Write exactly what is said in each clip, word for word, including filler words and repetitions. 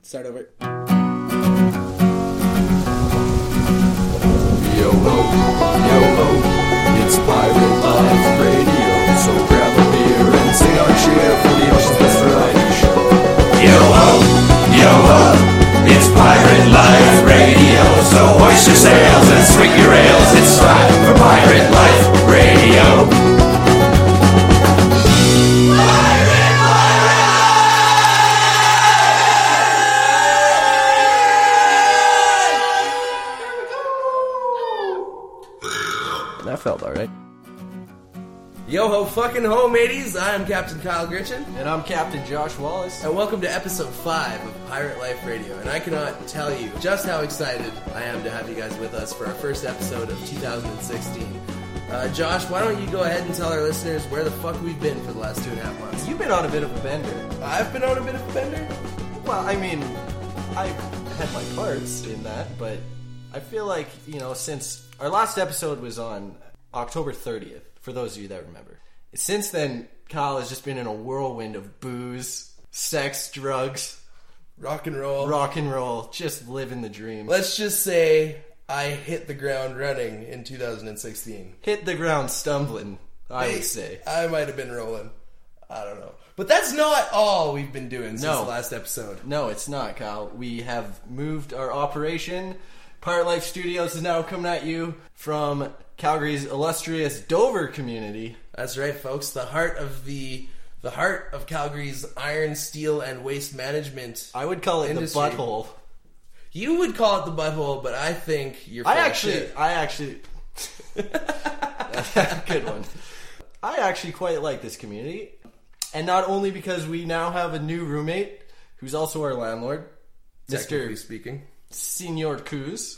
Start over. Yo ho, yo ho, it's Pirate Life Radio. So grab a beer and sit on chair for the ocean's best variety show. Yo ho, yo ho, it's Pirate Life Radio. So hoist your sails and swing your rails. It's time for Pirate Life Radio. That felt alright. Yo ho fucking ho, mateys! I'm Captain Kyle Gritchen, And I'm Captain Josh Wallace. and welcome to episode five of Pirate Life Radio. And I cannot tell you just how excited I am to have you guys with us for our first episode of two thousand sixteen. Uh, Josh, why don't you go ahead and tell our listeners where the fuck we've been for the last two and a half months? You've been on a bit of a bender. I've been on a bit of a bender. Well, I mean, I've had my parts in that, but I feel like, you know, since our last episode was on October thirtieth, for those of you that remember. Since then, Kyle has just been in a whirlwind of booze, sex, drugs, Rock and roll. rock and roll, just living the dream. Let's just say I hit the ground running in two thousand sixteen. Hit the ground stumbling, I Hey, would say. I might have been rolling. I don't know. But that's not all we've been doing since No. the last episode. No, it's not, Kyle. We have moved our operation. Pirate Life Studios is now coming at you from Calgary's illustrious Dover community. That's right, folks. The heart of the the heart of Calgary's iron, steel, and waste management. I would call it Industry. the butthole. You would call it the butthole, but I think you're. I full of actually, shit. I actually, good one. I actually quite like this community, and not only because we now have a new roommate who's also our landlord, Technically Mister speaking. Senor Coos.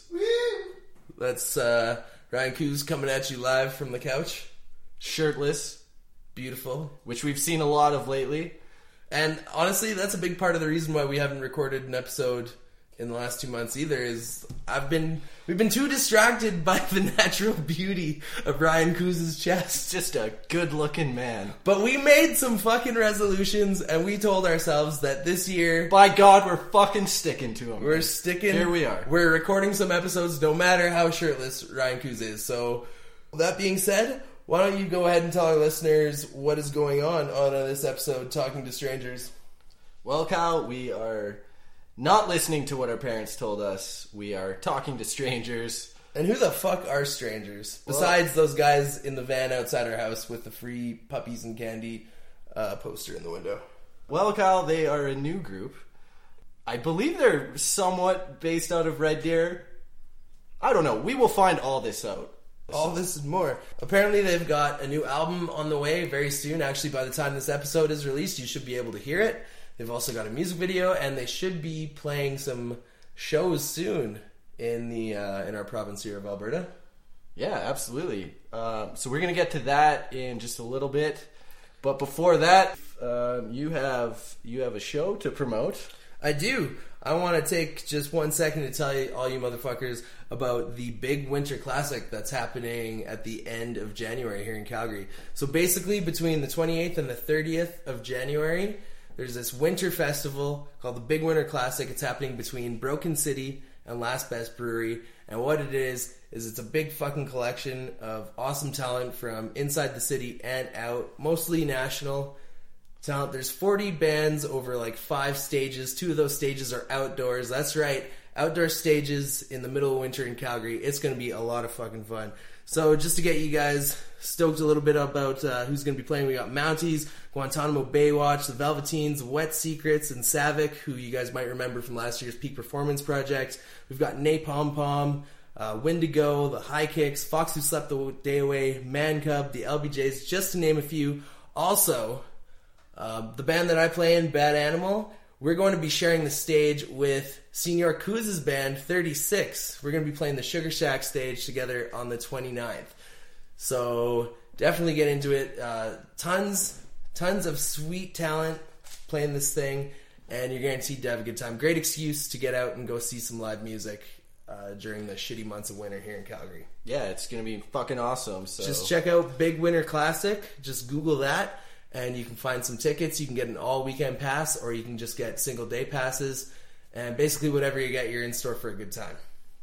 That's uh, Ryan Coos coming at you live from the couch. Shirtless, Beautiful. which we've seen a lot of lately. And honestly, that's a big part of the reason why we haven't recorded an episode in the last two months either. Is I've been we've been too distracted by the natural beauty of Ryan Coos' chest. Just a good-looking man. But we made some fucking resolutions, and we told ourselves that this year By God, we're fucking sticking to him. we're sticking. Here we are. We're recording some episodes, no matter how shirtless Ryan Coos is. So, that being said, why don't you go ahead and tell our listeners what is going on on uh, this episode, Talking to Strangers? Well, Kyle, we are not listening to what our parents told us. We are talking to strangers. And who the fuck are strangers? Besides those guys in the van outside our house with the free puppies and candy uh, poster in the window. Well, Kyle, they are a new group. I believe they're somewhat based out of Red Deer. I don't know. We will find all this out. All this and more. Apparently they've got a new album on the way very soon. Actually, by the time this episode is released, you should be able to hear it. They've also got a music video, and they should be playing some shows soon in the uh, in our province here of Alberta. Yeah, absolutely. Uh, so we're going to get to that in just a little bit. But before that, um, you have you have a show to promote. I do. I want to take just one second to tell you, all you motherfuckers, about the big winter classic that's happening at the end of January here in Calgary. So basically, between the twenty-eighth and the thirtieth of January, there's this winter festival called the Big Winter Classic. It's happening between Broken City and Last Best Brewery. And what it is, is it's a big fucking collection of awesome talent from inside the city and out, mostly national talent. There's forty bands over like five stages. Two of those stages are outdoors. That's right, outdoor stages in the middle of winter in Calgary. It's going to be a lot of fucking fun. So just to get you guys stoked a little bit about uh, who's going to be playing, we got Mounties, Guantanamo Baywatch, the Velveteens, Wet Secrets, and Savick, who you guys might remember from last year's Peak Performance Project. We've got Napalm Palm, uh, Wendigo, the High Kicks, Fox Who Slept the Day Away, Man Cub, the L B Js, just to name a few. Also, uh, the band that I play in, Bad Animal, we're going to be sharing the stage with Senor Coos' band, thirty-six. We're going to be playing the Sugar Shack stage together on the twenty-ninth. So definitely get into it. Uh, tons, tons of sweet talent playing this thing, and you're guaranteed to have a good time. Great excuse to get out and go see some live music uh, during the shitty months of winter here in Calgary. Yeah, it's going to be fucking awesome. So Just check out Big Winter Classic. Just Google that, and you can find some tickets. You can get an all-weekend pass, or you can just get single-day passes. And basically whatever you get, you're in store for a good time.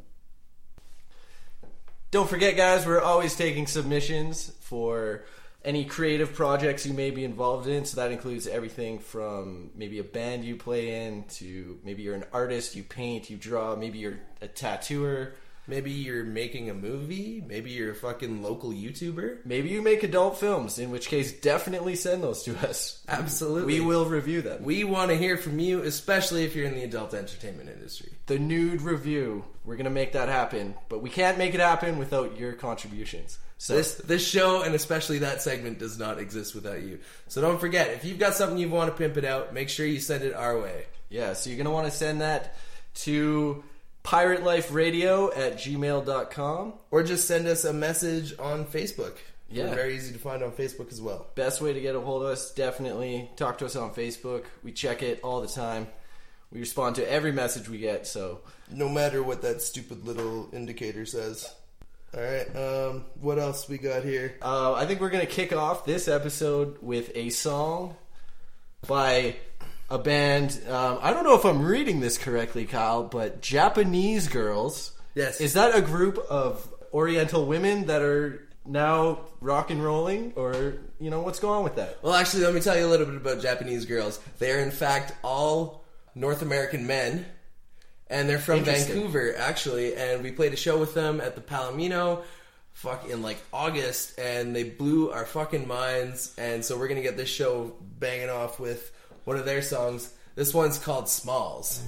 Don't forget, guys, we're always taking submissions for any creative projects you may be involved in. So that includes everything from maybe a band you play in to maybe you're an artist, you paint, you draw, maybe you're a tattooer. Maybe you're making a movie. Maybe you're a fucking local YouTuber. Maybe you make adult films, in which case definitely send those to us. Absolutely. We will review them. We want to hear from you, especially if you're in the adult entertainment industry. The nude review. We're going to make that happen, but we can't make it happen without your contributions. So This this show, and especially that segment, does not exist without you. So don't forget, if you've got something you want to pimp it out, make sure you send it our way. yeah, so you're going to want to send that to pirate life radio at gmail dot com. Or just send us a message on Facebook. Yeah. We're very easy to find on Facebook as well. Best way to get a hold of us, definitely talk to us on Facebook. We check it all the time. We respond to every message we get, so No matter what that stupid little indicator says. Alright, um, what else we got here? uh, I think we're going to kick off this episode with a song by a band. Um, I don't know if I'm reading this correctly, Kyle, but Japanese Girls. Yes. Is that a group of Oriental women that are now rock and rolling? Or, you know, what's going on with that? Well, actually, let me tell you a little bit about Japanese Girls. They are, in fact, all North American men. And they're from Interesting. Vancouver, actually, and we played a show with them at the Palomino fuck in like August, and they blew our fucking minds. And so we're gonna get this show banging off with one of their songs. This one's called Smalls.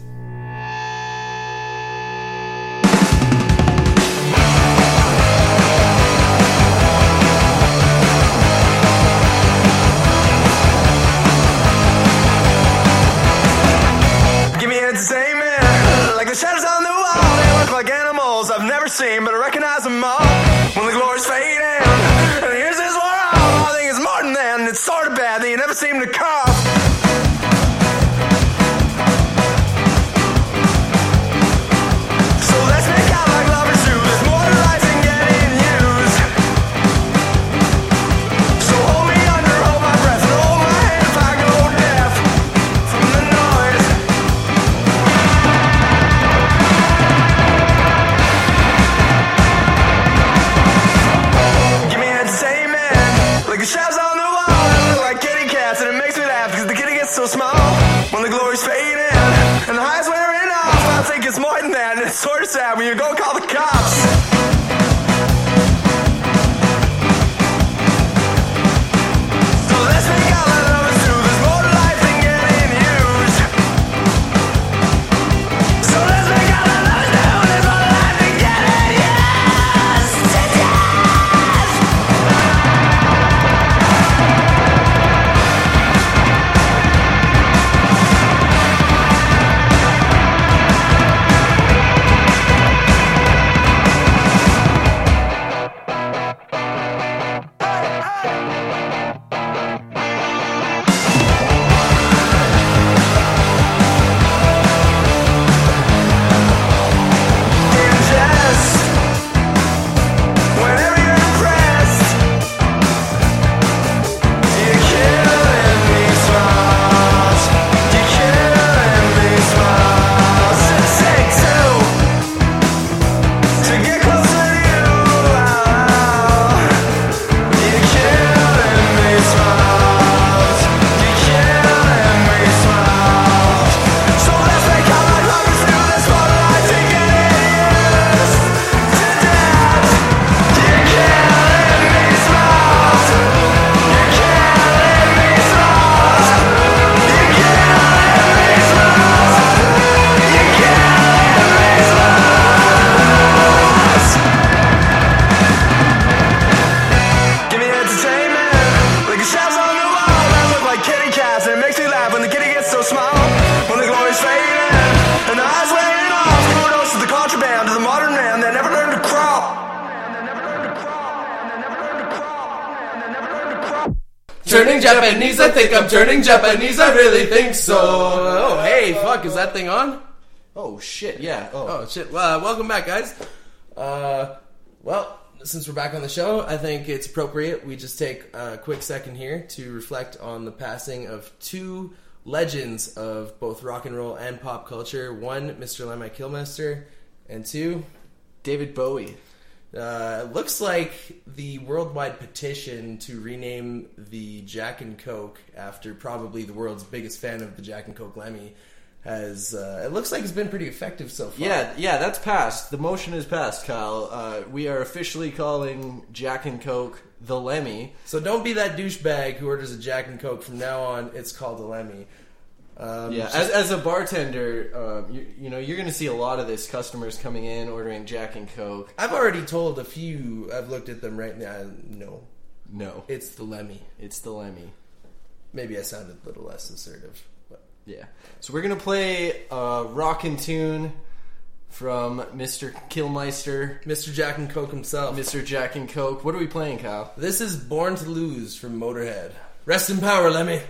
Give me entertainment, like the shadows on the wall. They look like animals I've never seen, but I recognize them all. When the glory's fading, and here's this world, I think it's more than that, and it's sort of bad that you never seem to cough. So let's make out like lovers do. There's more to life than getting used. So hold me under, hold my breath, and hold my hand if I go deaf from the noise. Give me entertainment, like the shadows on the wall. They look like kitty cats, and it makes me laugh because the kitty gets so small. When the glory's fading and the high's wearing off, I think it's more than that, and it's sort of sad when you go call the cops. So let's make out like lovers do. There's more to life than getting used. So let's make out like lovers do. There's more to life than getting used. Just whenever you're impressed, you're killing me smiles. You're killing me smiles. Take two to get closer to you. You're killing me smiles. You're killing me smiles. So let's make out like lovers do. This one life to get used to death. You're killing me smiles. You're killing me smiles. You're killing me smiles. You're killing me smiles. Give me entertainment, like the shadows on the wall that look like kitty cats, and it makes me laugh when the kitty gets so small. When the glory's fading and the eyes wearing off, kudos to the contraband, to the modern man that never learned to crawl. Turning Japanese, I think I'm turning Japanese, I really think so. Oh, hey, fuck, is that thing on? Oh, shit, yeah. Oh, Oh, shit. Well, uh, welcome back, guys. Uh, well, since we're back on the show, I think it's appropriate we just take a quick second here to reflect on the passing of two legends of both rock and roll and pop culture. One, Mister Lemmy Kilmister, and two, David Bowie. Uh, it looks like the worldwide petition to rename the Jack and Coke after probably the world's biggest fan of the Jack and Coke Lemmy has, uh, it looks like it's been pretty effective so far. Yeah, yeah, that's passed. The motion is passed, Kyle. Uh, we are officially calling Jack and Coke the Lemmy. So don't be that douchebag who orders a Jack and Coke. From now on, it's called a Lemmy. Um, Yeah, as, as a bartender, um, you, you know, you're going to see a lot of this, customers coming in, ordering Jack and Coke. I've already told a few, I've looked at them right now, no, No, it's the Lemmy. it's the Lemmy. Maybe I sounded a little less assertive. But. Yeah. So we're going to play a rockin' tune from Mister Kilmister, Mister Jack and Coke himself. Mister Jack and Coke. What are we playing, Kyle? This is Born to Lose from Motorhead. Rest in power, Lemmy.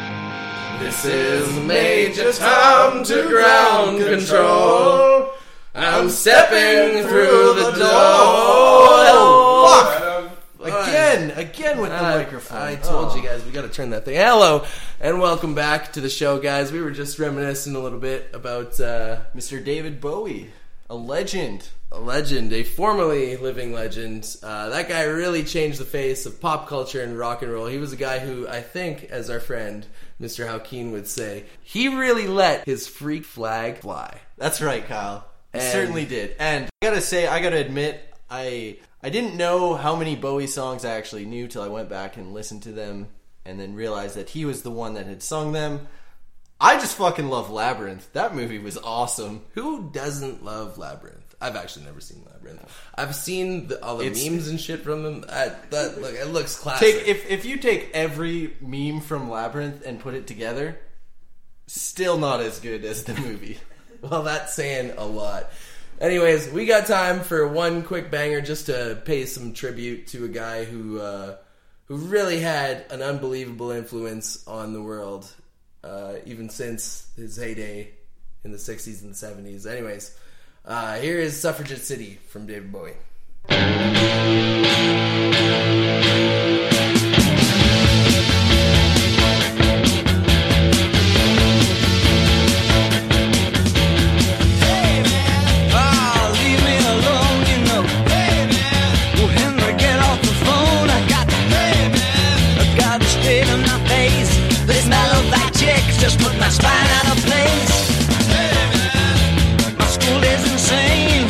This is Major Tom to ground control. I'm stepping through the door. Oh, fuck! Again, again with the I, microphone. I told Oh. you guys, we got to turn that thing. Hello, and welcome back to the show, guys. We were just reminiscing a little bit about uh, Mister David Bowie, a legend. a legend, a formerly living legend. Uh, that guy really changed the face of pop culture and rock and roll. He was a guy who, I think, as our friend Mister Howkeen would say, he really let his freak flag fly. That's right, Kyle. He And- certainly did. And I gotta say, I gotta admit, I I didn't know how many Bowie songs I actually knew till I went back and listened to them, and then realized that he was the one that had sung them. I just fucking love Labyrinth. That movie was awesome. Who doesn't love Labyrinth? I've actually never seen Labyrinth. I've seen the, all the It's- memes and shit from them. I, that look, it looks classic. Take if if you take every meme from Labyrinth and put it together, still not as good as the movie. Well, that's saying a lot. Anyways, we got time for one quick banger just to pay some tribute to a guy who uh, who really had an unbelievable influence on the world, uh, even since his heyday in the sixties and seventies. Anyways, uh, here is Suffragette City from David Bowie. Ah, leave me alone, you know. Well, Henry, get off the phone. I got the I got the straight on my face. This mellow like chicks just put my spine out of place. My school is insane.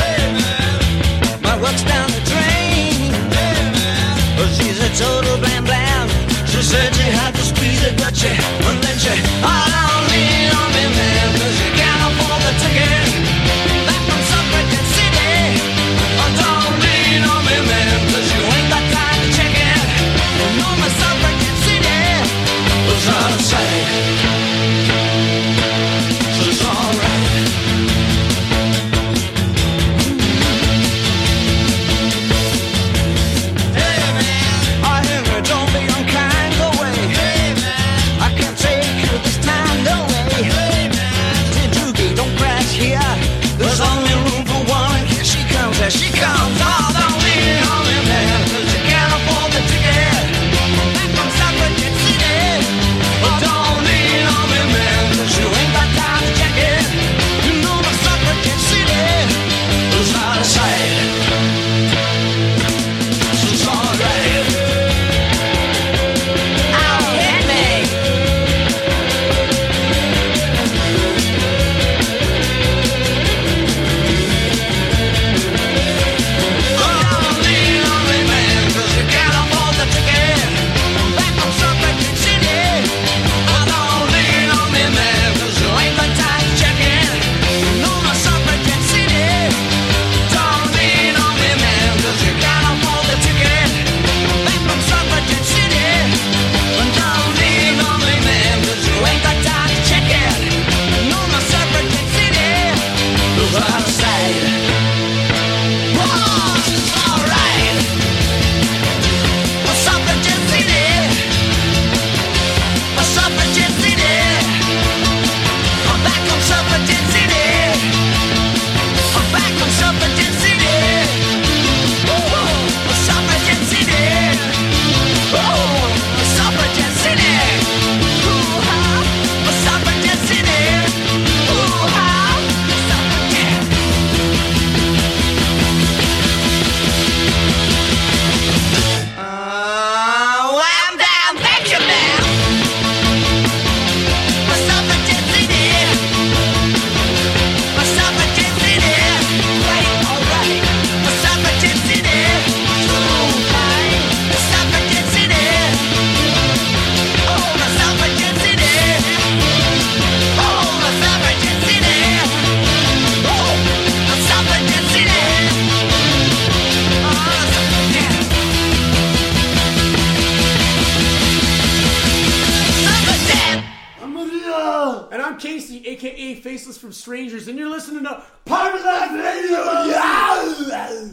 My work's down the drain. Well, she's a total blam blam. She said she had to squeeze it, but she wouldn't let you. Oh, don't lean on me, man, 'cause you can't afford the ticket. Back from Suffragette City. Oh, don't lean on me, man, 'cause you ain't got time to check it. You know my Suffragette City was out of sight. So it's alright. Hey man, I hear me, don't be unkind, go away. Hey man, I can't take you this time, no way. Hey man, Doogie, don't crash here. There's only room for one. Here she comes, here she comes. Oh, don't lean on me, man, 'cause you can't afford the ticket. Back from Suffragette City. Oh, don't lean on me, man, 'cause you ain't got time to check it. You know the Suffragette City was out of sight. So it's alright. Oh, hit me. Oh, don't lean on me, man, 'cause you can't afford the ticket. Back from Suffragette City. Oh, don't lean on me, man, 'cause you ain't got time to check it. You know my Suffragette City. Don't lean on me, man, 'cause you can't afford the ticket. Back from Suffragette City. Don't lean on me, man, 'cause you ain't got time to check it. You know my Suffragette City was out of sight. Whoa, it's alright. My Suffragette City. My Suffragette City. I'm back on Suffragette City. I'm back on Suffragette City. Oh, Suffragette City. Oh, Suffragette City. Ooh, ha, Suffragette City. Ooh, ha, Suffragette. Oh, I'm down, Benjamin. My Suffragette City. My Suffragette City. Right, alright. My Suffragette City. Alright. My Suffragette City. Oh, my Suffragette City. Oh, my Suffragette City. Oh, my Suffragette City. Oh, Suffragette. Suffragette. I'm Maria! And I'm Casey, aka Faceless from Strangers, and you're listening to Pirate Life Radio! Yeah!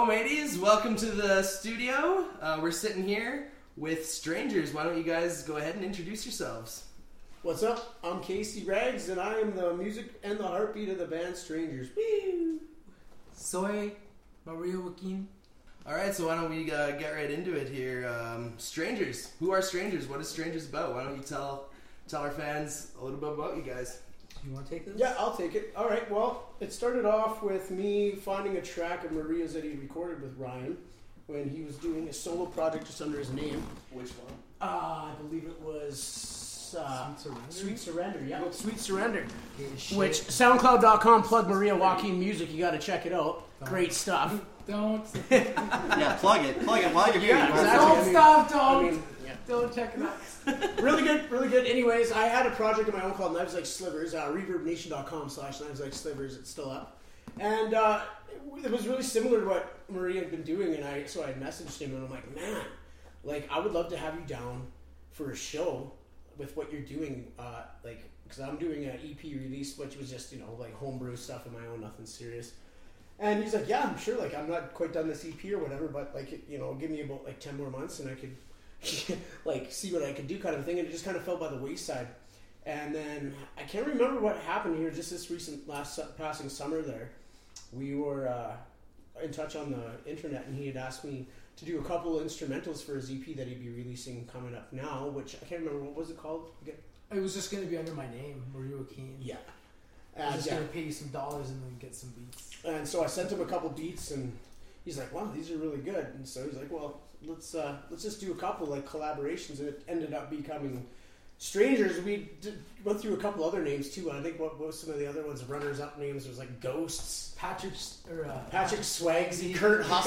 Hello, mateys. Welcome to the studio. Uh, we're sitting here with strangers. Why don't you guys go ahead and introduce yourselves? What's up? I'm Casey Rags, and I am the music and the heartbeat of the band Strangers. Woo! Soy Maria Joaquin. All right, so why don't we uh, get right into it here? Um, strangers. Who are Strangers? What is Strangers about? Why don't you tell tell our fans a little bit about you guys? You want to take this? Yeah, I'll take it. All right, well, it started off with me finding a track of Maria's that he recorded with Ryan when he was doing a solo project just under his name. Which one? Uh, I believe it was uh, Sweet Surrender? Sweet Surrender, yeah. Sweet Surrender. Okay, Which, shit. SoundCloud dot com, plug Maria Joaquin Music. You got to check it out. Don't. Great stuff. Don't. Yeah, plug it. Plug it while you're here. Yeah, You wanna- exactly. Don't I mean- stop, don't. I mean, yeah. Don't check it out. Really good, really good. Anyways, I had a project of my own called Knives Like Slivers, uh, reverb nation dot com slash Knives Like Slivers. It's still up. And uh, it, it was really similar to what Maria had been doing, and I so I messaged him, and I'm like, man, like, I would love to have you down for a show with what you're doing, uh, like, because I'm doing an E P release, which was just, you know, like, homebrew stuff of my own, nothing serious. And he's like, yeah, I'm sure, like, I'm not quite done this E P or whatever, but, like, you know, give me about, like, ten more months, and I could like see what I could do kind of thing, and it just kind of fell by the wayside. And then I can't remember what happened here just this recent last su- passing summer there. We were uh, in touch on the internet, and he had asked me to do a couple instrumentals for his E P that he'd be releasing coming up now, which I can't remember, what was it called again? It was just going to be under my name, Maria Joaquin. Yeah. I was And, just yeah. going to pay you some dollars and then get some beats. And so I sent him a couple beats, and he's like, wow, these are really good. And so he's like, well, let's uh, let's just do a couple like collaborations, and it ended up becoming Strangers. We did, went through a couple other names too. I think what, what was some of the other ones, runners up names, was like Ghosts, Patrick, or, uh, Patrick Swagsy, Kurt Hustle.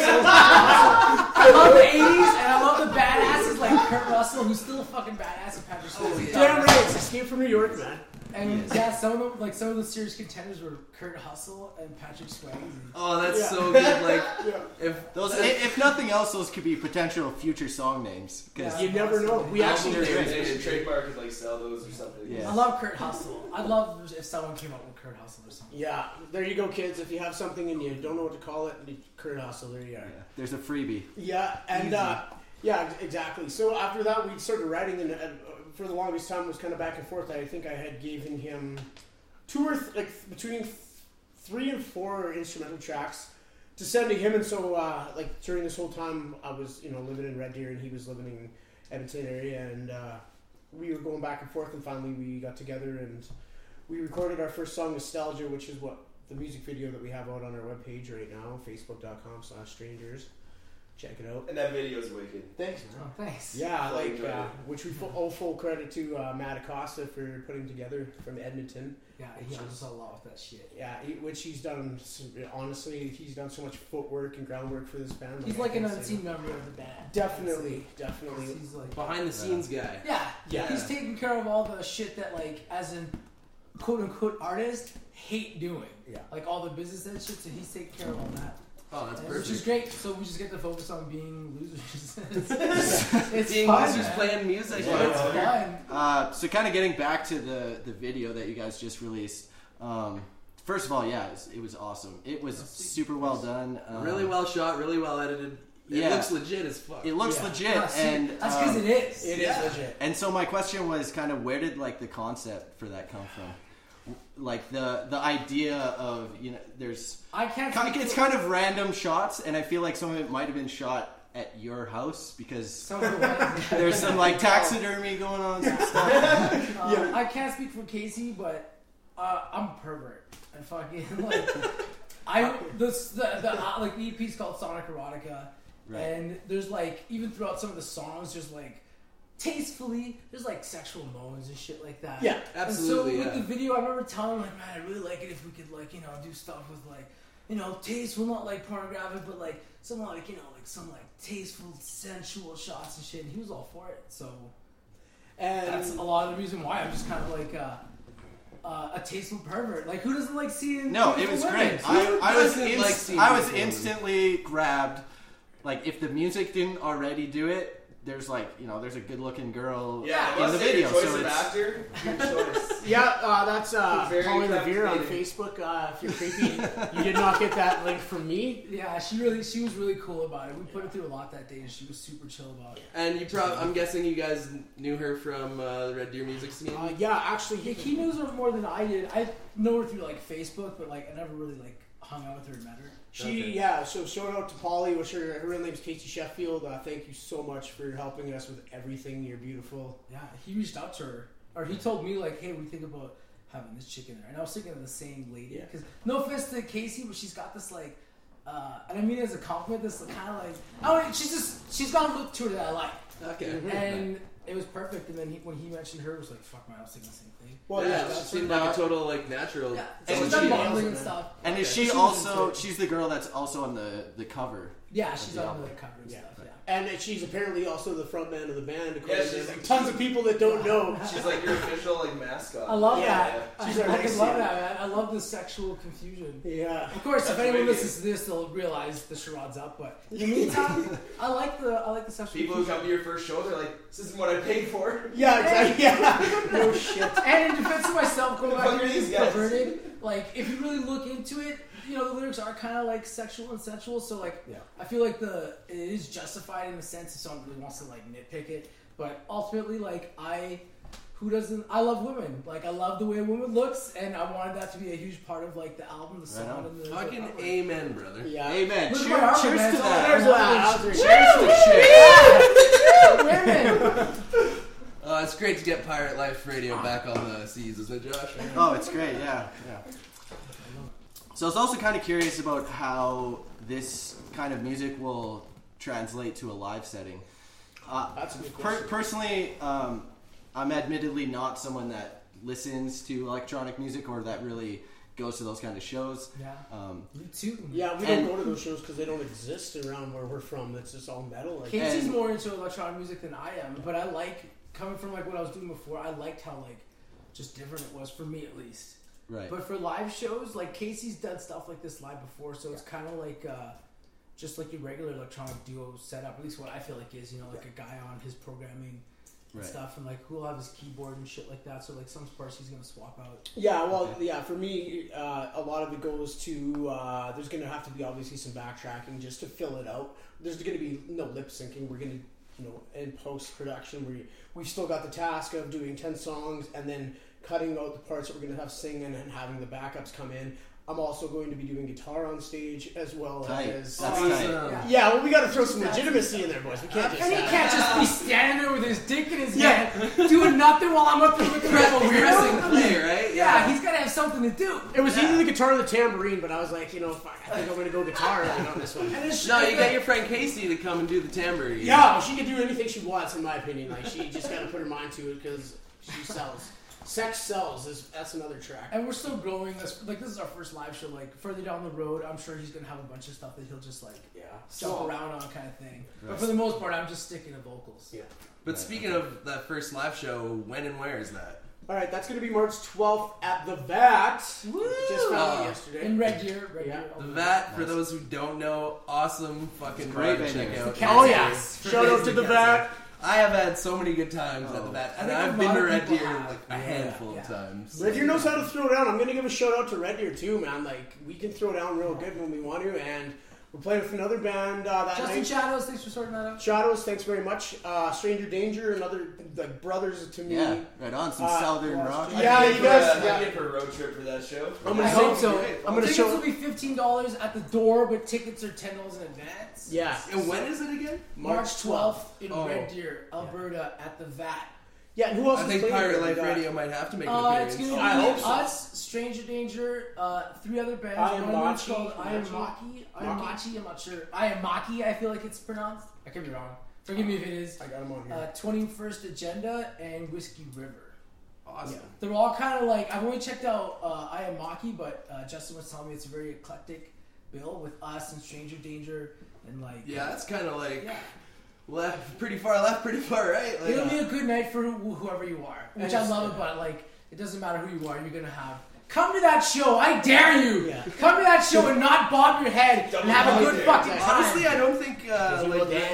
I love the eighties and I love the badasses like Kurt Russell, who's still a fucking badass, and Patrick Swayze. Damn right, it's Escape from New York, man. And yeah, some of them, like some of the serious contenders were Kurt Hustle and Patrick Swayze. Oh, that's Yeah. so good. Like, Yeah. if Those, i- if nothing else, those could be potential future song names. 'Cause- Yeah. You never know. We actually They're did. great. They should trademark it, like sell those or something. Yeah. I love Kurt Hustle. I'd love if someone came up with Kurt Hustle or something. Yeah, there you go, kids. If you have something and you don't know what to call it, Kurt Hustle, there you are. Yeah, there's a freebie. Yeah, and uh, yeah, ex- exactly. So after that, we started writing, and uh, for the longest time, it was kind of back and forth. I think I had given him two or th- like between th- three and four instrumental tracks to send to him. And so, uh, like during this whole time, I was you know living in Red Deer, and he was living in Edmonton area, and uh, we were going back and forth. And finally, we got together and we recorded our first song, Nostalgia, which is what the music video that we have out on our webpage right now, facebook dot com slash strangers. Check it out. And that video is wicked. Thanks, man. Oh, thanks. Yeah, Fully like enjoyed uh, it. which we full, owe full credit to uh, Matt Acosta for putting together from Edmonton. Yeah, he helped us a lot with that shit. Yeah, he, which he's done. some- Honestly, he's done so much footwork and groundwork for this band. He's I like an can't say unseen enough. member of the band. Definitely, definitely. He's like behind the scenes guy. Yeah, Yeah. He's taking care of all the shit that, like, as in quote unquote artists hate doing. Yeah. Like all the business and shit, so he's taking care of all that. Oh, that's And perfect. which is great. So we just get to focus on being losers. it's it's Being fun, losers man. playing music. Yeah, it's fun. Uh, so kind of getting back to the, the video that you guys just released. Um, first of all, yeah, it was, it was awesome. It was super well done. Um, Really well shot, really well edited. It Yeah. looks legit as fuck. It looks Yeah. legit, Ah, see, and that's because um, it is. It is Yeah. legit. And so my question was kind of where did like the concept for that come from? Like the the idea of you know there's I can't. kind speak it's for- kind of random shots, and I feel like some of it might have been shot at your house because some of the ones- there's some like taxidermy going on, some stuff. Uh, I can't speak for Casey, but uh, I'm a pervert. And fucking like, I this the, the uh, like the E P's called Sonic Erotica, Right. and there's like even throughout some of the songs, there's like tastefully there's like sexual moans and shit like that. Yeah, absolutely, And so yeah. with the video, I remember telling him like, man, I really like it if we could like you know do stuff with like you know tasteful, not like pornographic, but like some like you know like some like tasteful, sensual shots and shit. And he was all for it. So. And That's a lot of the reason why I'm just kind of like uh, uh, a tasteful pervert. Like, who doesn't like seeing? No, it beautiful was women? great. I, I was doesn't inst- like seeing I was beautiful women? instantly grabbed. Like if the music didn't already do it, there's like you know there's a good looking girl Yeah, I in must the say, video, your choice so of it's actor, good choice. Yeah, uh, that's uh, Very Pauline Revere on captivating. Facebook. Uh, if you're creepy, you did not get that link from me. Yeah, she really, she was really cool about it. We put her through a lot that day, and she was super chill about it. And you probably, I'm guessing you guys knew her from uh, the Red Deer music scene. Uh, yeah, actually, Yeah, he knows her more than I did. I know her through like Facebook, but like I never really like hung out with her and met her. She, Okay. yeah, so shout out to Polly, which her, her real name's Casey Sheffield. Uh, thank you so much for helping us with everything. You're beautiful. Yeah, he reached out to her, or he told me like, "Hey, we think about having this chick in there," and I was thinking of the same lady. Yeah. Because no offense to Casey, but she's got this like, uh, and I mean it as a compliment, this kind of like, oh, she's just she's got a look to her that I like, Okay. and it was perfect. And then he, when he mentioned her, it was like, "Fuck man, I was thinking the same thing." Well, yeah, yeah, she that's seemed her- like a total like natural. Yeah, And so she's she- done modeling and stuff. and is Okay. she She was also into it. she's the girl that's also on the the cover. Yeah, she's the on album. the cover and Yeah. stuff. Yeah. And she's apparently also the front man of the band. According Yeah, to she's- like, tons of people that don't know. She's like your official like mascot. I love Yeah, that. yeah. I She's our fucking next love year. that, man. I love the sexual confusion. Yeah. Of course, if That's anyone wicked. listens to this, they'll realize the charade's up. But in the meantime, I like the I like the sexual People who confusion. come to your first show, they're like, "This isn't what I paid for." Yeah, exactly. Yeah. No shit. And in defense of myself, going Who the back fuck to are these these guys? perverted, like if you really look into it, you know the lyrics are kind of like sexual and sensual. So like, Yeah. I feel like the it is justified in the sense if someone really wants to like nitpick it. But ultimately, like I, who doesn't? I love women. Like I love the way a woman looks, and I wanted that to be a huge part of like the album, the song, on. and the Fucking the artwork. amen, brother. Yeah. Amen. Look at Cheers, my arm, cheers man. to It's all that. There's that. Cheers Cheers to shit. Women. Uh, it's great to get Pirate Life Radio back on the seas, isn't it, Josh? Oh, it's great, yeah, yeah. So I was also kind of curious about how this kind of music will translate to a live setting. Uh, That's a good per- question. personally, um, I'm admittedly not someone that listens to electronic music or that really goes to those kind of shows. Yeah, Um, me too. Yeah, we And- don't go to those shows because they don't exist around where we're from. That's just all metal. Like, Casey's And- more into electronic music than I am, but I like coming from like what I was doing before. I liked how like just different it was for me at least. right. But for live shows, like Casey's done stuff like this live before, so it's kind of like uh, just like your regular electronic duo setup. At least what I feel like is, you know, like a guy on his programming and Right. stuff, and like who'll have his keyboard and shit like that. So like some parts he's gonna swap out. yeah, well, yeah. For me, uh, a lot of it goes to uh, there's going to have to be obviously some backtracking just to fill it out. There's going to be no lip syncing. We're going to, you know, in post production, we we've still got the task of doing ten songs and then cutting out the parts that we're going to have singing and having the backups come in. I'm also going to be doing guitar on stage as well Tight. as. That's Awesome. tight. Yeah. Yeah, well, we got to throw some legitimacy in there, boys. We can't just. And he have- can't just be standing there with his dick in his Yeah. hand, doing nothing while I'm up there looking like a Pressing weirdo. play, right? Yeah, he's gotta have something to do. It was Yeah. either the guitar or the tambourine, but I was like, you know, fuck, I think I'm going to go guitar like, on this one. And it's No, you got your friend Casey to come and do the tambourine. Yeah, she can do anything she wants, in my opinion. Like, she just got to put her mind to it because she sells. Sex sells. Is that's another track. And we're still growing. This like this is our first live show. Like further down the road, I'm sure he's gonna have a bunch of stuff that he'll just like Yeah. jump So, around on, kind of thing. But for the most part, I'm just sticking to vocals. Yeah. But speaking of that first live show, when and where is that? All right, that's going to be March twelfth at the V A T. Woo! Just found Oh. it yesterday. In Red Deer, Red Yeah. Deer. The V A T, for those who don't know, awesome fucking Great bar to check venue. out. Cats Oh Eye. yeah! For Shout out to the V A T. I have had so many good times at the V A T, I and think a I've been lot to of Red people Deer have. like a Yeah, handful yeah. of times. Red Deer knows how to throw down. I'm going to give a shout out to Red Deer too, man. Like we can throw down real good when we want to, and we're playing with another band uh, that Justin night. Shadows, thanks for sorting that out. Shadows, thanks very much. Uh, Stranger Danger, another like brothers to me. Yeah, right on. Some Uh, southern rock. Yeah, I'd you pay guys- For, uh, yeah. I'd pay for a road trip for that show. I'm gonna I show- hope so. Great. I'm gonna Tickets show. will be fifteen dollars at the door, but tickets are ten dollars in advance. Yeah. And when is it again? March twelfth in Oh. Red Deer, Alberta, at the V A T. Yeah, and who else I is think playing Pirate there? Life We got- Radio might have to make an Uh, appearance. it's gonna be I hope so. us, Stranger Danger, uh, three other bands. I Am One of them's Machi, called I Am Machi. Maki. I Am Maki? Machi. I'm not sure. I Am Maki. I feel like it's pronounced. I could be wrong. Forgive me if it is. I got him on here. Uh, twenty-first Agenda and Whiskey River. Awesome. Yeah. They're all kind of like I've only checked out uh, I Am Maki, but uh, Justin was telling me it's a very eclectic bill with us and Stranger Danger and like Yeah, that's kind of like yeah. left, pretty far left, pretty far right. Like, It'll be a good night for who- whoever you are, which I Yes. love about like it doesn't matter who you are, you're gonna have. Come to that show, I dare you. Yeah. Come to that show and not bob your head and have a good Double fucking dare. time. honestly, I don't think uh, Does he will like dance?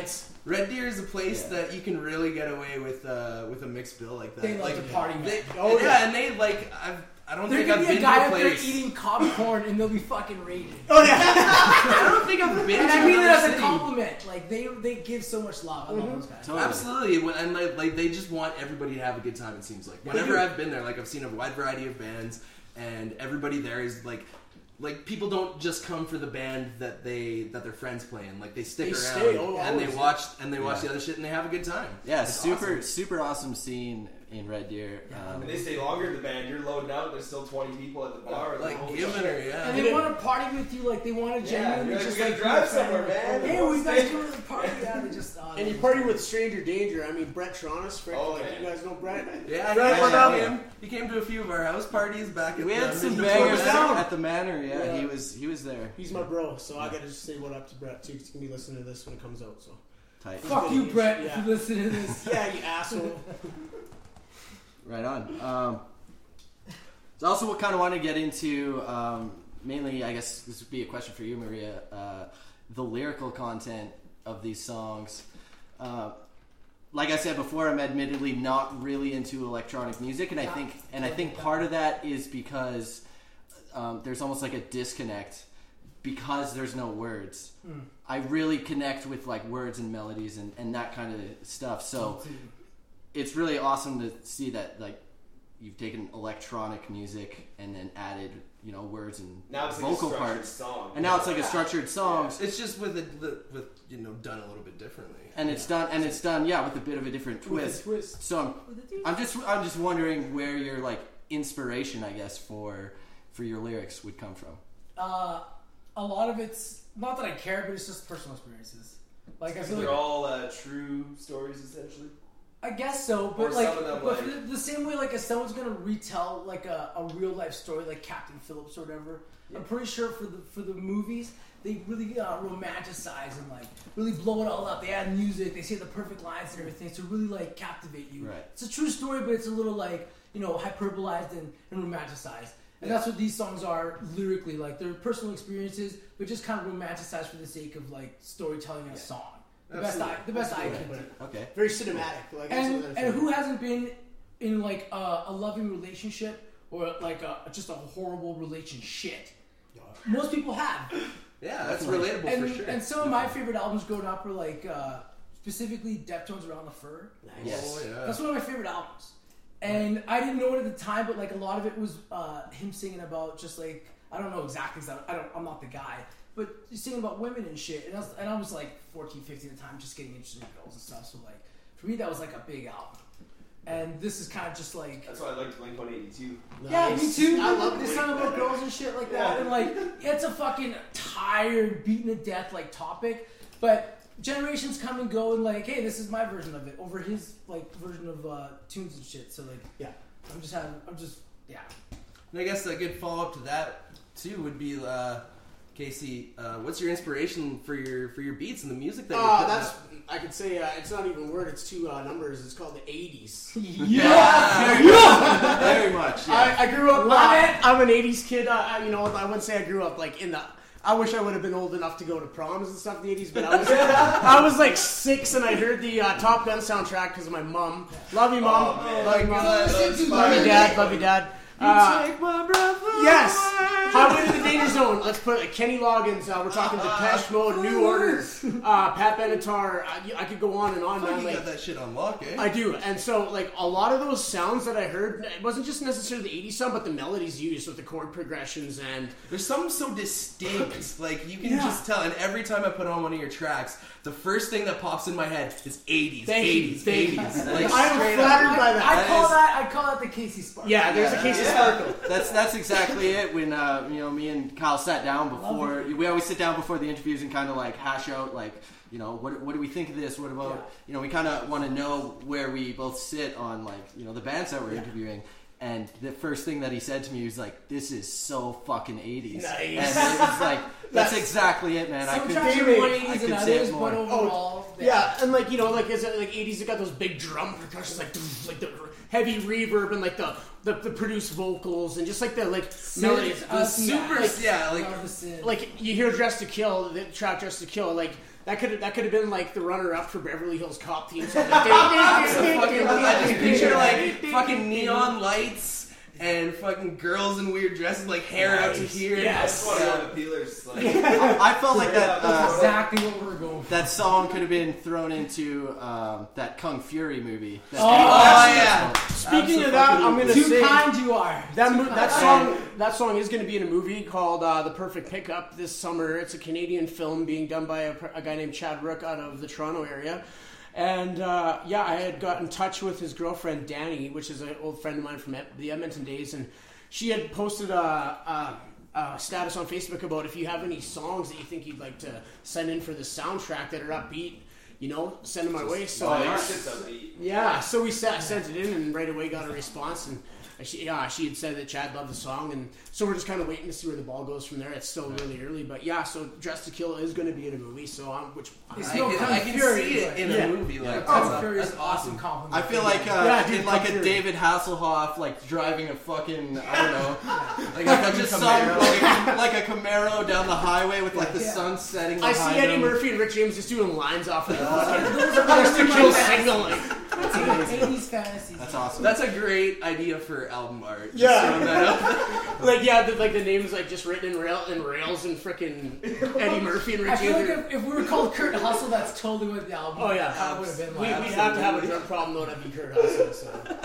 Red Deer is a place Yeah. that you can really get away with uh, with a mixed bill like that. They love like, to party, man. They, Oh, yeah, yeah. and they like I've I don't There think could I've be a been guy to a up there place. eating popcorn and they'll be fucking raging. Oh yeah. I don't think I've been And to I mean it another as a city. compliment. Like they they give so much love. I love those guys. Totally. Absolutely, When- and like, like they just want everybody to have a good time. It seems like whenever do. I've been there, like I've seen a wide variety of bands, and everybody there is like, like people don't just come for the band that they that their friends playing. Like they stick They around stay, oh, and they always. watch and they watch Yeah. the other shit and they have a good time. Yeah, It's super awesome. super awesome scene in Red Deer. Um, And they stay longer in the band. You're loading out. There's still twenty people at the bar. Like holy giving shit. her, yeah. And they want to party with you, like they want to Yeah, genuinely you're like, just "We gotta like drive be a fan. somewhere, man. Hey, We we won't guys stay." come to the party. Yeah, they just uh, And you they- party with Stranger Danger. I mean, Brett Tronis. Frank, Oh, like, yeah. you guys know Brett? Yeah, Brett, he, what actually up? came, he came to a few of our house parties back at we the had some the bangers Florida down. at the Manor. Yeah, Yeah. he was he was there. He's my bro, so I gotta just say what up to Brett too. 'Cause he's gonna be listening to this when it comes out. So Tight. Fuck you, Brett, if Yeah. you listen to this. yeah, you asshole. Right on. Um, so also, what kind of want to get into um, mainly, I guess this would be a question for you, Maria. Uh, the lyrical content of these songs. Uh, like I said before, I'm admittedly not really into electronic music, and I think and I think part of that is because um, there's almost like a disconnect because there's no words. Mm. I really connect with like words and melodies and, and that kind of stuff. So it's really awesome to see that like you've taken electronic music and then added you know words and Now it's like vocal a structured parts, song. and now it's like a structured song. It's just with a, with you know done a little bit differently. And it's done, and it's done, yeah, with a bit of a different With a twist. twist. So I'm, I'm just, I'm just wondering where your like inspiration, I guess, for for your lyrics would come from. Uh, a lot of it's not that I care, but it's just personal experiences. Like I So feel they're like all uh, true stories, essentially. I guess so, but Or like, some of them, but like- the, the same way, like, if someone's gonna retell like a, a real life story, like Captain Phillips or whatever, I'm pretty sure for the for the movies they really uh, romanticize and like really blow it all up. They add music, they say the perfect lines and everything to really like captivate you. Right. It's a true story, but it's a little like you know hyperbolized and, and romanticized. And that's what these songs are lyrically. Like they're personal experiences, but just kind of romanticized for the sake of like storytelling in a song. The best I, the best I can do. Okay. Very cinematic. Like that's And what I and feel. who hasn't been in like a, a loving relationship or like a just a horrible relationship? Most people have. Yeah, that's relatable And, for sure. and some of my favorite albums growing up were like uh, specifically Deftones Around the Fur. Yes. Oh, yeah. That's one of my favorite albums. And I didn't know it at the time, but like a lot of it was uh, him singing about just like I don't know exactly because I don't I'm not the guy, but he's singing about women and shit. And I was, and I was like fourteen, fifteen at the time, just getting interested in girls and stuff. So like for me, that was like a big album. And this is kind of just like That's why I like Blink one eighty-two. yeah, me Nice. too. I love They Blink. song about girls and shit like that, Yeah. and like it's a fucking tired, beaten to death like topic, but generations come and go, and like, hey, this is my version of it over his like version of uh, tunes and shit. So like, Yeah. I'm just having, I'm just yeah. And I guess a good follow up to that too would be uh, Casey. Uh, what's your inspiration for your for your beats and the music that you're Uh, putting that's out? I could say uh, it's not even word. It's two uh, numbers. It's called the eighties. Yeah, very much. Yeah. I, I grew up. Love uh, it. I'm an eighties kid. Uh, I- you know, I wouldn't say I grew up like in the. I wish I would have been old enough to go to proms and stuff in the eighties, but I was I was like six and I heard the uh, Top Gun soundtrack because of my mom. Love you, mom. Oh, man. Love you, mom. That's Love you, fire. dad. Love you, dad. Uh, Take my breath away. yes. Highway to the Danger Zone. Let's put uh, Kenny Loggins. Uh, we're talking Depeche Mode, New Order, uh, Pat Benatar. I, I could go on and on, Fuck, man. you Like, got that shit on lock, eh? I do, and so like a lot of those sounds that I heard, it wasn't just necessarily the eighties sound, but the melodies used with the chord progressions and There's something so distinct, like you can Yeah. just tell. And every time I put on one of your tracks, the first thing that pops in my head is eighties, Thank you, eighties, thank you. eighties. Like I'm straight flattered up. by that. I That call is- that I call that the Casey Spark. yeah, there's a case of sparkle. That's that's exactly it. When uh, you know me and Kyle sat down before, we always sit down before the interviews and kind of like hash out like you know what what do we think of this? What about Yeah. you know we kind of want to know where we both sit on like you know the bands that we're interviewing. And the first thing that he said to me was like, "This is so fucking eighties." Nice. And it was like, "That's That's- exactly it, man." I Some could, tracks are David, more I eighties could than say it others, more. but overall, Yeah, and like you know, like is it like eighties? It got those big drum percussions, like like the heavy reverb and like the the, the produced vocals and just like the like melodies. uh, super, like, yeah, like love the synth. Like you hear "Dressed to Kill," the track "Dressed to Kill," like That could that could have been like the runner up for Beverly Hills Cop theme song. Fucking, I just picture like fucking neon lights and fucking girls in weird dresses, like hair out to here. Yes. That's one of the Peelers. Like, I felt like that. That's Uh, exactly what we're going for. that song could have been thrown into um, that Kung Fury movie. That Oh, Oh yeah. Speaking of that, I'm gonna Too say kind you are. that Too mo- kind. that song that song is going to be in a movie called uh, The Perfect Pickup this summer. It's a Canadian film being done by a, a guy named Chad Rook out of the Toronto area. And uh, yeah, I had got in touch with his girlfriend Danny, which is an old friend of mine from Ed- the Edmonton days, and she had posted a, a, a status on Facebook about if you have any songs that you think you'd like to send in for the soundtrack that are upbeat, you know, send them my way. So oh, uh, your shit's upbeat. yeah, so we sat, sent it in, and right away got a response. And she, yeah, she had said that Chad loved the song, and so we're just kind of waiting to see where the ball goes from there. It's still really early, but yeah. So Dressed to Kill is going to be in a movie, so um, which It's I no can, Kung I can Fury, see it but- in Yeah. a movie. Like Kung that's, Fury is that's an awesome compliment. I feel like uh, Yeah, dude, in like Kung a Fury. David Hasselhoff, like driving a fucking I don't know, like, like a just some, Camaro. like, like a Camaro down the highway with like the Yeah. sun setting. I see behind Eddie him. Murphy and Rick James just doing lines off of the fucking Dressed to Kill signaling. eighties fantasies. That's awesome. That's a great idea for album art. Just Yeah. throwing that out. Like yeah, the, like the names like just written in rail in rails and frickin' Eddie Murphy and I Rick feel like James. if, if we were called Kurt Hustle, that's totally what the album Oh yeah, kind of would have been we, like. we'd have to have a drug problem though to be Kurt Hustle.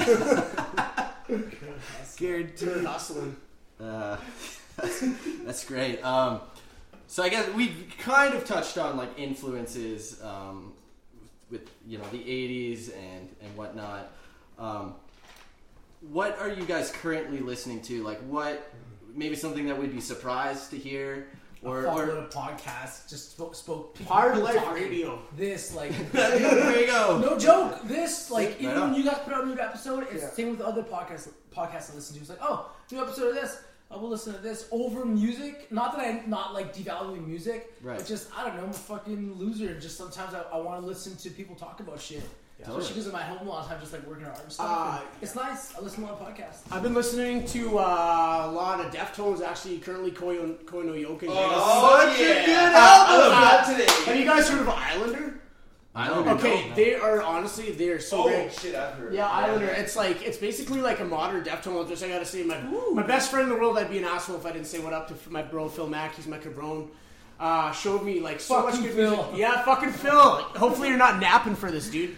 So Scared Kurt hustling. Uh, that's, that's great. Um, so I guess we kind of touched on like influences um, with you know the eighties and and whatnot. Um, what are you guys currently listening to? Like what? Maybe something that we'd be surprised to hear, or, Or, or a podcast just spoke, spoke people Hard Life talking. Radio. This like there you go. no joke. This like Right even on. when you guys put out a new episode, it's Yeah. the same with other podcasts. Podcasts I listen to. It's like oh, new episode of this. I will listen to this over music. Not that I'm not like devaluing music, Right. but just I don't know. I'm a fucking loser. Just sometimes I, I want to listen to people talk about shit. Totally. Especially because I'm at home a lot of time, just like working on art and stuff. Uh, and it's nice. I listen to a lot of podcasts. I've been listening to uh, a lot of Deftones. Actually, currently Koi Koi no Yoke. Oh, Such a yeah. good I love album. that today. Have you guys heard of Islander? I don't Okay, know. they are honestly they are so Oh great. shit, I've heard. Yeah, Islander. It's like it's basically like a modern Deftones. Which I gotta say, my my best friend in the world. I'd be an asshole if I didn't say what up to my bro Phil Mack. He's my cabron. Uh, showed me like so Fucking much good Phil. music. Yeah, fucking Phil. Hopefully you're not napping for this, dude.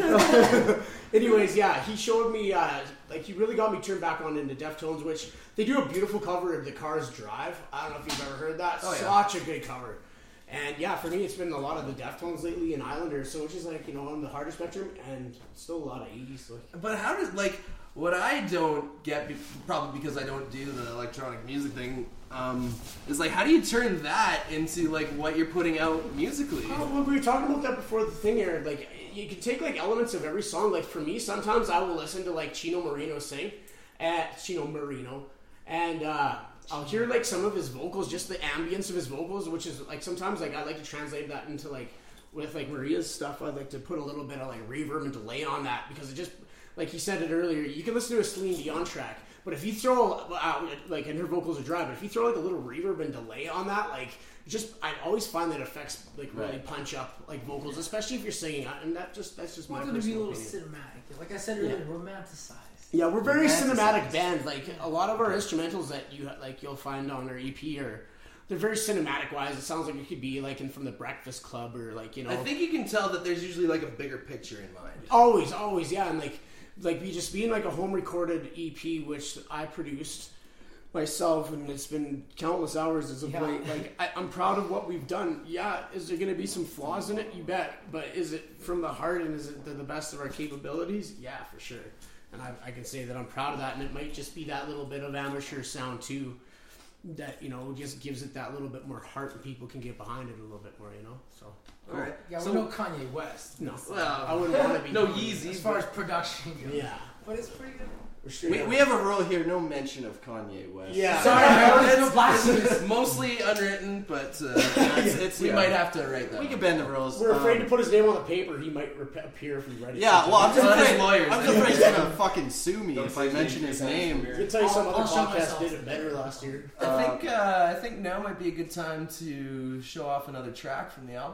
Anyways, yeah, he showed me uh, like he really got me turned back on into Deftones, which they do a beautiful cover of "The Cars Drive." I don't know if you've ever heard that. Oh, yeah. Such a good cover. And yeah, for me, it's been a lot of the Deftones lately and Islanders, so which is like you know on the harder spectrum, and still a lot of eighties. Like But how does like what I don't get, be- probably because I don't do the electronic music thing, um, is like how do you turn that into like what you're putting out musically? oh, well, we were talking about that before the thing aired. Like you can take like elements of every song. Like for me, sometimes I will listen to like Chino Marino sing, at Chino Marino, and uh, I'll hear like some of his vocals, just the ambience of his vocals, which is like sometimes like I like to translate that into like with like Maria's stuff. I'd like to put a little bit of like reverb and delay on that because it just like he said it earlier. You can listen to a Celine Dion track, but if you throw uh, like and her vocals are dry, but if you throw like a little reverb and delay on that, like just I always find that affects like really Right. punch up like vocals, especially if you're singing. And that just that's just my It's going to be a personal little opinion. cinematic. Like I said earlier, romanticized. Yeah, we're very Romanticized. cinematic band. Like a lot of our instrumentals that you like, you'll find on our E P are they're very cinematic wise. It sounds like it could be like in from the Breakfast Club or like you know. I think you can tell that there's usually like a bigger picture in mind. always, always, yeah, and like like we just being like a home recorded E P, which I produced myself, and it's been countless hours as of Yeah. late. Like I, I'm proud of what we've done. Yeah, is there going to be some flaws in it? You bet. But is it from the heart and is it to the best of our capabilities? Yeah, for sure. And I, I can say that I'm proud of that, and it might just be that little bit of amateur sound too, that you know just gives it that little bit more heart, and people can get behind it a little bit more, you know. So All right. Yeah, So- we're no Kanye West. no, Well, I wouldn't want to be no Yeezy. As far as production goes. Yeah, But it's pretty good. for sure. We, we have a rule here: no mention of Kanye West. Yeah. Sorry, there's no blasphemous. It's mostly unwritten, but uh, It's- it's- we yeah. might have to write that. We one. can bend the rules. We're afraid Um, to put his name on the paper. He might rep- appear if we write it. Yeah, well, I'm just Not his afraid. lawyers, I'm eh? just afraid he's gonna fucking sue me Don't if say I his mention name his three times name. in a I year. can tell you some I'll- other I'll show podcasts myself. did it better last year. I think uh, I think now might be a good time to show off another track from the album.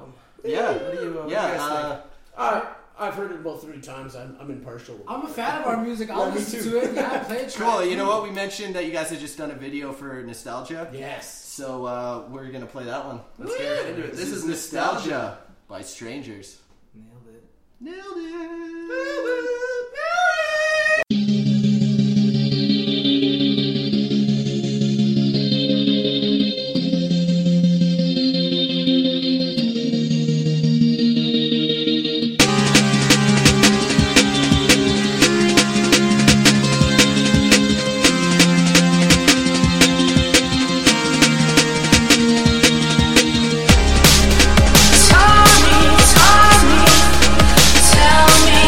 Yeah. What do you, uh, what do Yeah. you guys Uh, think? Uh, I've heard it about three times. I'm, I'm impartial. I'm a fan of our music. I'll Yeah, me listen too. to it. Yeah, play it. cool. You know what? We mentioned that you guys had just done a video for Nostalgia. Yes. So uh, we're gonna play that one. Let's get right into it. This, is Nostalgia by Strangers. Nailed it. Nailed it. Tell me, tell me, tell me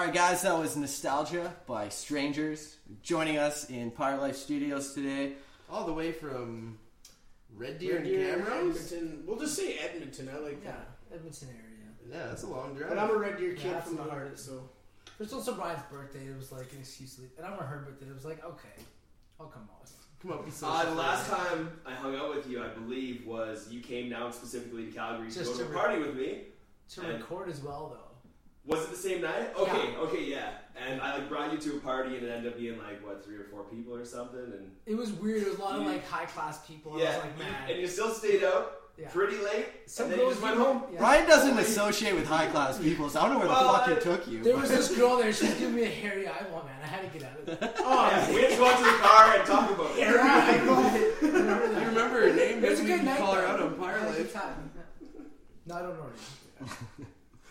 Alright guys, that was Nostalgia by Strangers. Joining us in Pirate Life Studios today. All the way from Red Deer Red Deer, and Camrose? Edmonton. We'll just say Edmonton. I like Yeah, that. Edmonton area. Yeah, that's a long drive. But I'm a Red Deer kid Yeah, from the that's heart, so. There's also Brian's birthday. It was like an excuse to leave. And on her birthday, it was like, okay, I'll come on. Come on, be so Uh, the last time I hung out with you, I believe, was you came down specifically to Calgary to Just go to to a re- party with me. To And- record as well, though. Was it the same night? Okay, Yeah. okay, yeah. And I like brought you to a party, and it ended up being like what, three or four people or something, and It was weird. It was a lot of You- like high class people. And yeah, I was like, man. and you still stayed out Yeah. pretty late, Some and then you girls just went were- home. yeah. Brian doesn't associate with high class people, so I don't know where the Well, fuck I- he took you. There was this girl there. She was giving me a hairy eyeball, man. I had to get out of it. Oh, yeah, we had to go out to the car and talk about it. You remember her name? It was a Maybe we good can night. call her though. out on I Pirate had a good Life. time. No, I don't know her.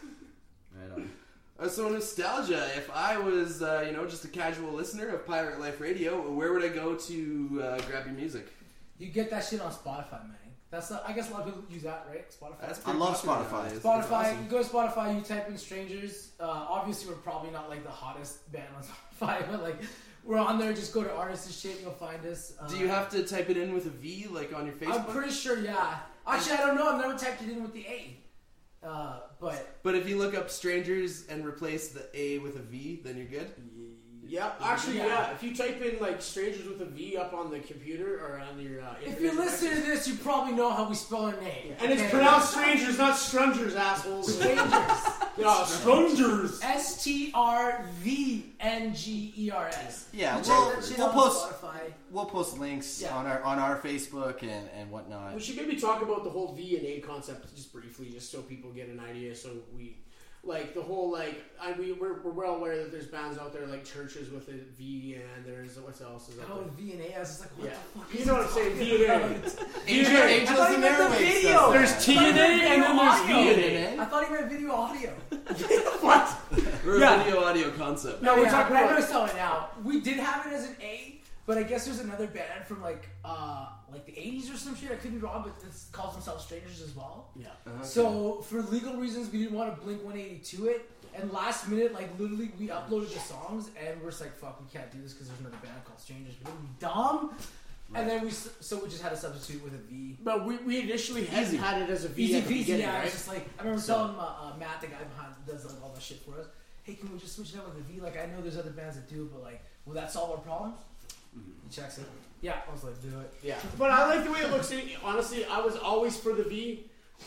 Right on. Uh, so nostalgia. If I was, uh, you know, just a casual listener of Pirate Life Radio, where would I go to uh, grab your music? You get that shit on Spotify, man. That's not, I guess a lot of people use that, right? Spotify. That's I pretty love popular Spotify. nowadays. It's Spotify. awesome. You go to Spotify. You type in Strangers. Uh, obviously, we're probably not like the hottest band on Spotify, but like we're on there. Just go to artists and shit. You'll find us. Uh, Do you have to type it in with a V, like on your Facebook? I'm pretty sure. Yeah. Actually, I don't know. I've never typed it in with the A. Uh, but But if you look up Strangers and replace the A with a V, then you're good. Yeah, actually, Yeah. yeah. If you type in like strangers with a V up on the computer or on your uh, if you internet listen to connection- this, you probably know how we spell our name. and it's Okay? pronounced strangers, not strangers, assholes. Strangers. Yeah, strangers. S T R V N G E R S. Yeah, You check we'll, that shit we'll out post on Spotify. we'll post links Yeah. on our on our Facebook and, and whatnot. We should maybe talk about the whole V and A concept just briefly, just so people get an idea. So we, like the whole like, I we we're, we're well aware that there's bands out there like Churches with a V, and there's what else is out Oh, there? V and A. I was just like, what Yeah. the fuck You is know he what I'm saying, talking V and A. about? Angel, I Angels thought he and meant the Airwaves video. does There's that. T and A, and then there's V and A. I thought he meant video audio. What? We're Yeah. a video audio concept. No, we're Yeah, talking I know about. it's telling now. We did have it as an A, but I guess there's another band from like uh like the eighties or some shit. I could be wrong, but it calls themselves Strangers as well. Yeah. So for legal reasons, we didn't want to Blink one eighty-two it. And last minute, like literally, we uploaded the songs, and we're just like, "Fuck, we can't do this because there's another band called Strangers." But we dumb. And then we s- so we just had to substitute with a V. But we, we initially had, Easy. had it as a V Easy at the peasy. beginning, Yeah, right? it's just like I remember So- telling uh, uh, Matt, the guy behind does like all that shit for us. Hey, can we just switch it out with a V? Like I know there's other bands that do, but like, will that solve our problems? He checks it. Yeah, I was like, do it. Yeah, but I like the way it looks. Honestly, I was always for the V.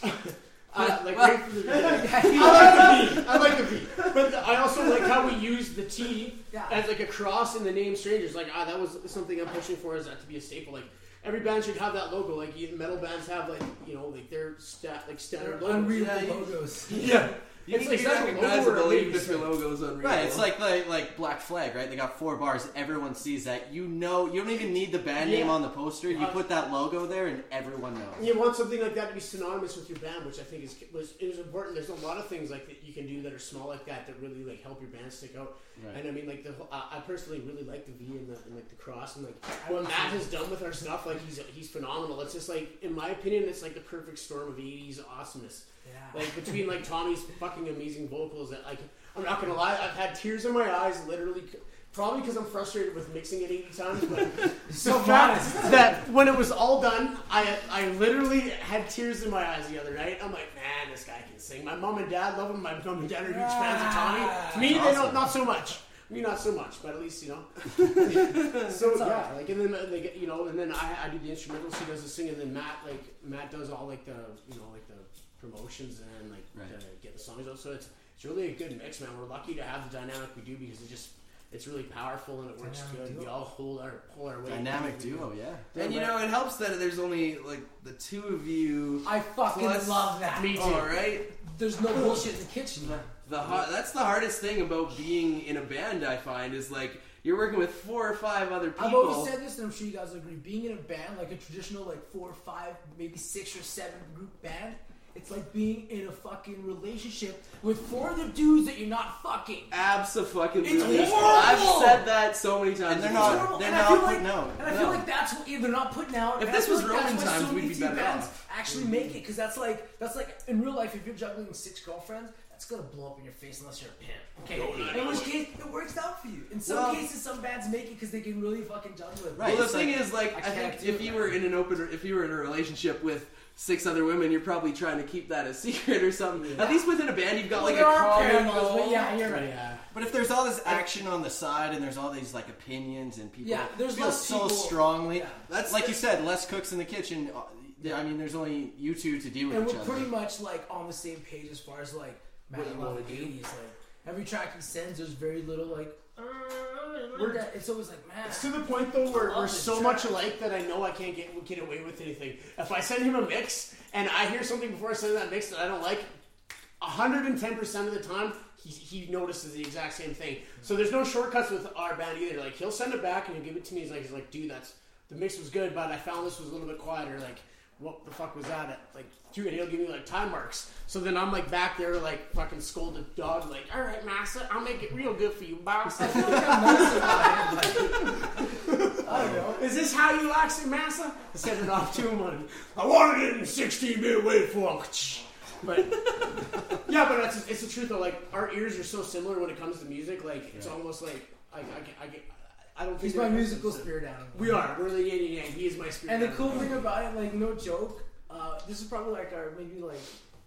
uh, like right from the beginning. I like the V. I like the V. But I also like how we use the T Yeah. as like a cross in the name Strangers. Like ah, that was something I'm pushing for. Is that to be a staple? Like every band should have that logo. Like even metal bands have like you know like their stat like standard logos. Unreadable Yeah, you- logos. Yeah, You it's can like be is that a logo or recognizable a even name? if your logo's unreadable. Right, it's like the like Black Flag, right? They got four bars. Everyone sees that. You know, you don't even need the band name Yeah. on the poster. You Uh, put that logo there, and everyone knows. You want something like that to be synonymous with your band, which I think is was is important. There's a lot of things like that you can do that are small like that that really like help your band stick out. Right. And I mean, like the whole- I I personally really like the V and the and like the cross and like what Matt has done with our stuff. Like he's he's phenomenal. It's just like in my opinion, it's like the perfect storm of eighties awesomeness. Yeah. Like between like Tommy's fucking amazing vocals that like I'm not gonna lie, I've had tears in my eyes literally. Probably because I'm frustrated with mixing it eighty times, but So the fact modest. that when it was all done, I I literally had tears in my eyes the other night. I'm like, man, this guy can sing. My mom and dad love him. My mom and dad are huge fans of Tommy. Me, they don't, not so much. Me, not so much, but at least you know. So yeah, like and then uh, like you know, and then I, I do the instrumentals. He does the singing. And then Matt like Matt does all like the you know like the promotions and like Right. the, get the songs out. So it's it's really a good mix, man. We're lucky to have the dynamic we do because it just. It's really powerful and it works Dynamic good. duo. We all hold our pull our weight. Dynamic duo, yeah. and you know, it helps that there's only like the two of you. I fucking Plus- love that. Me too. All right. There's no bullshit in the kitchen. The har- that's the hardest thing about being in a band. I find is like you're working with four or five other people. I've always said this, and I'm sure you guys will agree. Being in a band, like a traditional, like four or five, maybe six or seven group band, it's like being in a fucking relationship with four other dudes that you're not fucking. Abso-fucking-lutely. It's horrible! I've said that so many times. And they're before. not- Horrible. they're And I not feel like- putting out. And I No. feel like that's what they're not putting out. If and I this feel was like that's Roman why times, so we'd many be few better bands off. actually make it because that's like that's like in real life if you're juggling six girlfriends. it's gonna blow up in your face unless you're a pimp. Okay, in which case it works out for you. In some Well- cases, some bands make it because they can really fucking judge with it. Right. Well, the it's thing like- is, like, I I, can't think do if it, you man. were in an open, if you were in a relationship with six other women, you're probably trying to keep that a secret or something. At least within a band, you've got Well, like there a are common parallels, goal. but yeah, you're right. Yeah. But if there's all this action on the side and there's all these like opinions and people Yeah, there's feel less so people- strongly, yeah. that's like you said, less cooks in the kitchen. Uh, I mean, there's only you two to deal with And each we're other. pretty much like on the same page as far as like What Matt you Love wanna do. eighties. Like every track he sends, there's very little like. Uh, We're- that. It's always like, man. It's to the point though where I love we're this so track. much alike that I know I can't get get away with anything. If I send him a mix and I hear something before I send that mix that I don't like, one hundred ten percent of the time he, he notices the exact same thing. So there's no shortcuts with our band either. Like he'll send it back and he'll give it to me. He's like, he's like, dude, that's the mix was good, but I found this was a little bit quieter. Like, what the fuck was that? Like, dude, and he'll give me like time marks. So then I'm like back there like fucking scolded dog. Like, all right, massa, I'll make it real good for you, boss. I feel like I'm nice about it. Like, I don't know. Is this how you like it, massa? I sent it off to him on, I wanted it in sixteen bit waveform. But yeah, but it's, it's the truth though. Like our ears are so similar when it comes to music. Like it's almost like I, I, I, I, I don't think He's they're my musical different. spirit animal. We are. We're the yin and yang. He is my spirit. And the animal. cool thing about it, like, no joke, uh, this is probably like our maybe like,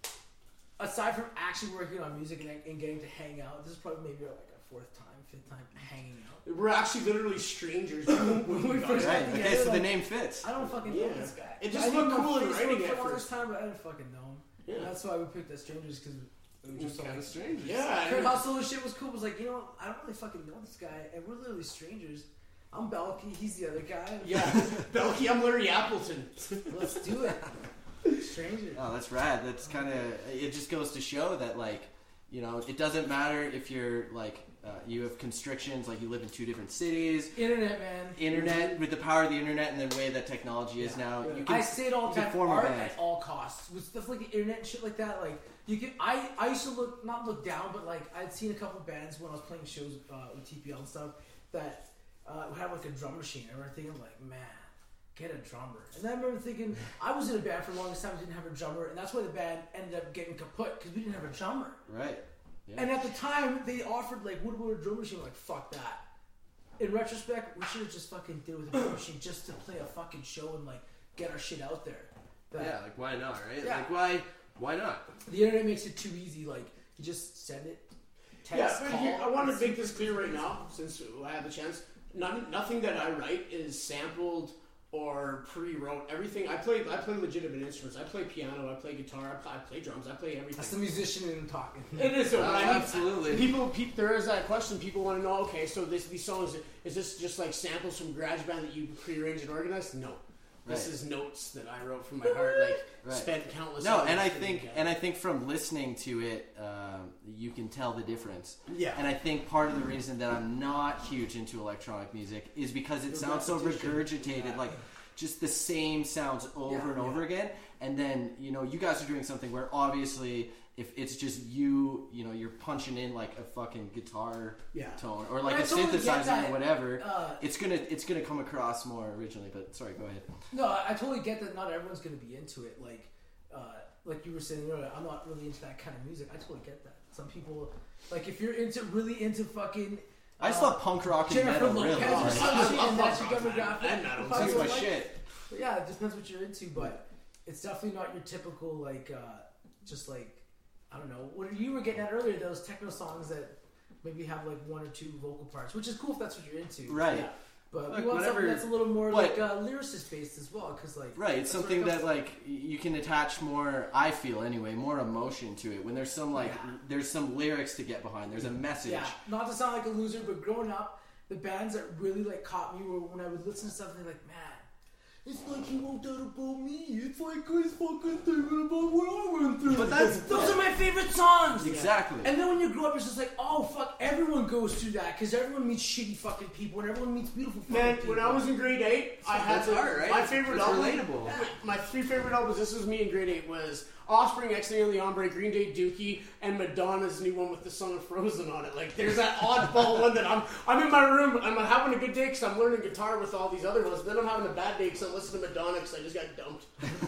aside from actually working on music and, and getting to hang out, this is probably maybe like our fourth time, fifth time hanging out. We're actually literally strangers. when we first Right. met. Okay, Yeah, so the like- name fits. I don't fucking Yeah. know this guy. It just I knew looked him on cool in Facebook writing for at the longest first. time, but I didn't fucking know him. Yeah. And that's why we picked as strangers because we Just just kind like. of strange. Yeah. Kurt and- Hustle and shit was cool. It was like, you know, I don't really fucking know this guy, and we're literally strangers. I'm Belky, he's the other guy. Yeah. Belky, I'm Larry Appleton. Let's do it. Strangers. Oh, that's rad. That's kind of. It just goes to show that, like, you know, it doesn't matter if you're like uh, you have constrictions, like you live in two different cities. Internet, man. Internet, with the power of the internet and the way that technology is now, you can. I say it all you the can time. form a Art band. at all costs. With stuff like the internet and shit like that, like you can. I I used to look not look down, but like I'd seen a couple bands when I was playing shows uh, with T P L and stuff that uh, had like a drum machine. I remember thinking like, man, get a drummer. And then I remember thinking I was in a band for the longest time, didn't have a drummer, and that's why the band ended up getting kaput because we didn't have a drummer. Right. Yeah. And at the time, they offered like, what about a drum machine? We're like, fuck that. In retrospect, we should have just fucking did with a drum machine just to play a fucking show and like get our shit out there. But Yeah, like why not, right? Yeah. Like why, why not? the internet makes it too easy. Like you just send it, Yeah, text, but call. here, I want to make this clear right now, since I have the chance. None, nothing that I write is sampled or pre-wrote. Everything I play, I play legitimate instruments. I play piano, I play guitar, I play, I play drums, I play everything. That's the musician in talking. It is. So Oh, what I mean, absolutely. People, pe- there is that question. People want to know. Okay, so this, these songs, is this just like samples from GarageBand that you pre-arranged and organized? No, this Right. is notes that I wrote from my heart. Like Right. spent countless. No, hours and I putting think, together. and I think from listening to it, um, you can tell the difference. Yeah. And I think part of the reason that I'm not huge into electronic music is because it The sounds so repetition. regurgitated, Yeah. like just the same sounds over Yeah, and over yeah. again. And then, you know, you guys are doing something where obviously, if it's just you, you know, you're punching in like a fucking guitar Yeah. tone or like I a totally get synthesizer that. or whatever. Uh, it's gonna, it's gonna come across more originally. But sorry, go ahead. No, I I totally get that. Not everyone's going to be into it. Like, uh, like you were saying earlier, I'm not really into that kind of music. I totally get that. Some people, like, if you're into really into fucking. I just uh, love punk rock and Jennifer metal, really. Lopez or hard. some I shit, love and that's your punk rock, demographic. man. And metal. If That's I was my like- shit. But yeah, it depends what you're into, but it's definitely not your typical like, uh, just like, I don't know. What you were getting at earlier, those techno songs that maybe have like one or two vocal parts, which is cool if that's what you're into. Right. Yeah. But Look, we want whenever- something that's a little more but- like uh, lyricist based as well, because like Right, it's that's where something it comes that like you can attach more. I feel anyway, more emotion to it when there's some like Yeah. there's some lyrics to get behind. There's a message. Yeah, not to sound like a loser, but growing up, the bands that really like caught me were when I would listen to something like, man, it's like he wrote that about me. It's like he's fucking thinking about what I went through. But that's- those are my favorite songs. Exactly. And then when you grow up, it's just like, oh fuck, everyone goes through that because everyone meets shitty fucking people and everyone meets beautiful fucking Man, people. when I was in grade eight, I had That's the, art, right? my It's- favorite it's album. relatable. Yeah. My three favorite albums. This was me in grade eight. Was Offspring, X Neo Leombre, Green Day, Dookie, and Madonna's new one with the song Frozen on it. Like, there's that oddball one that I'm I'm in my room. I'm having a good day because I'm learning guitar with all these other ones. Then I'm having a bad day because I'm percent listen to Madonna because I just got dumped.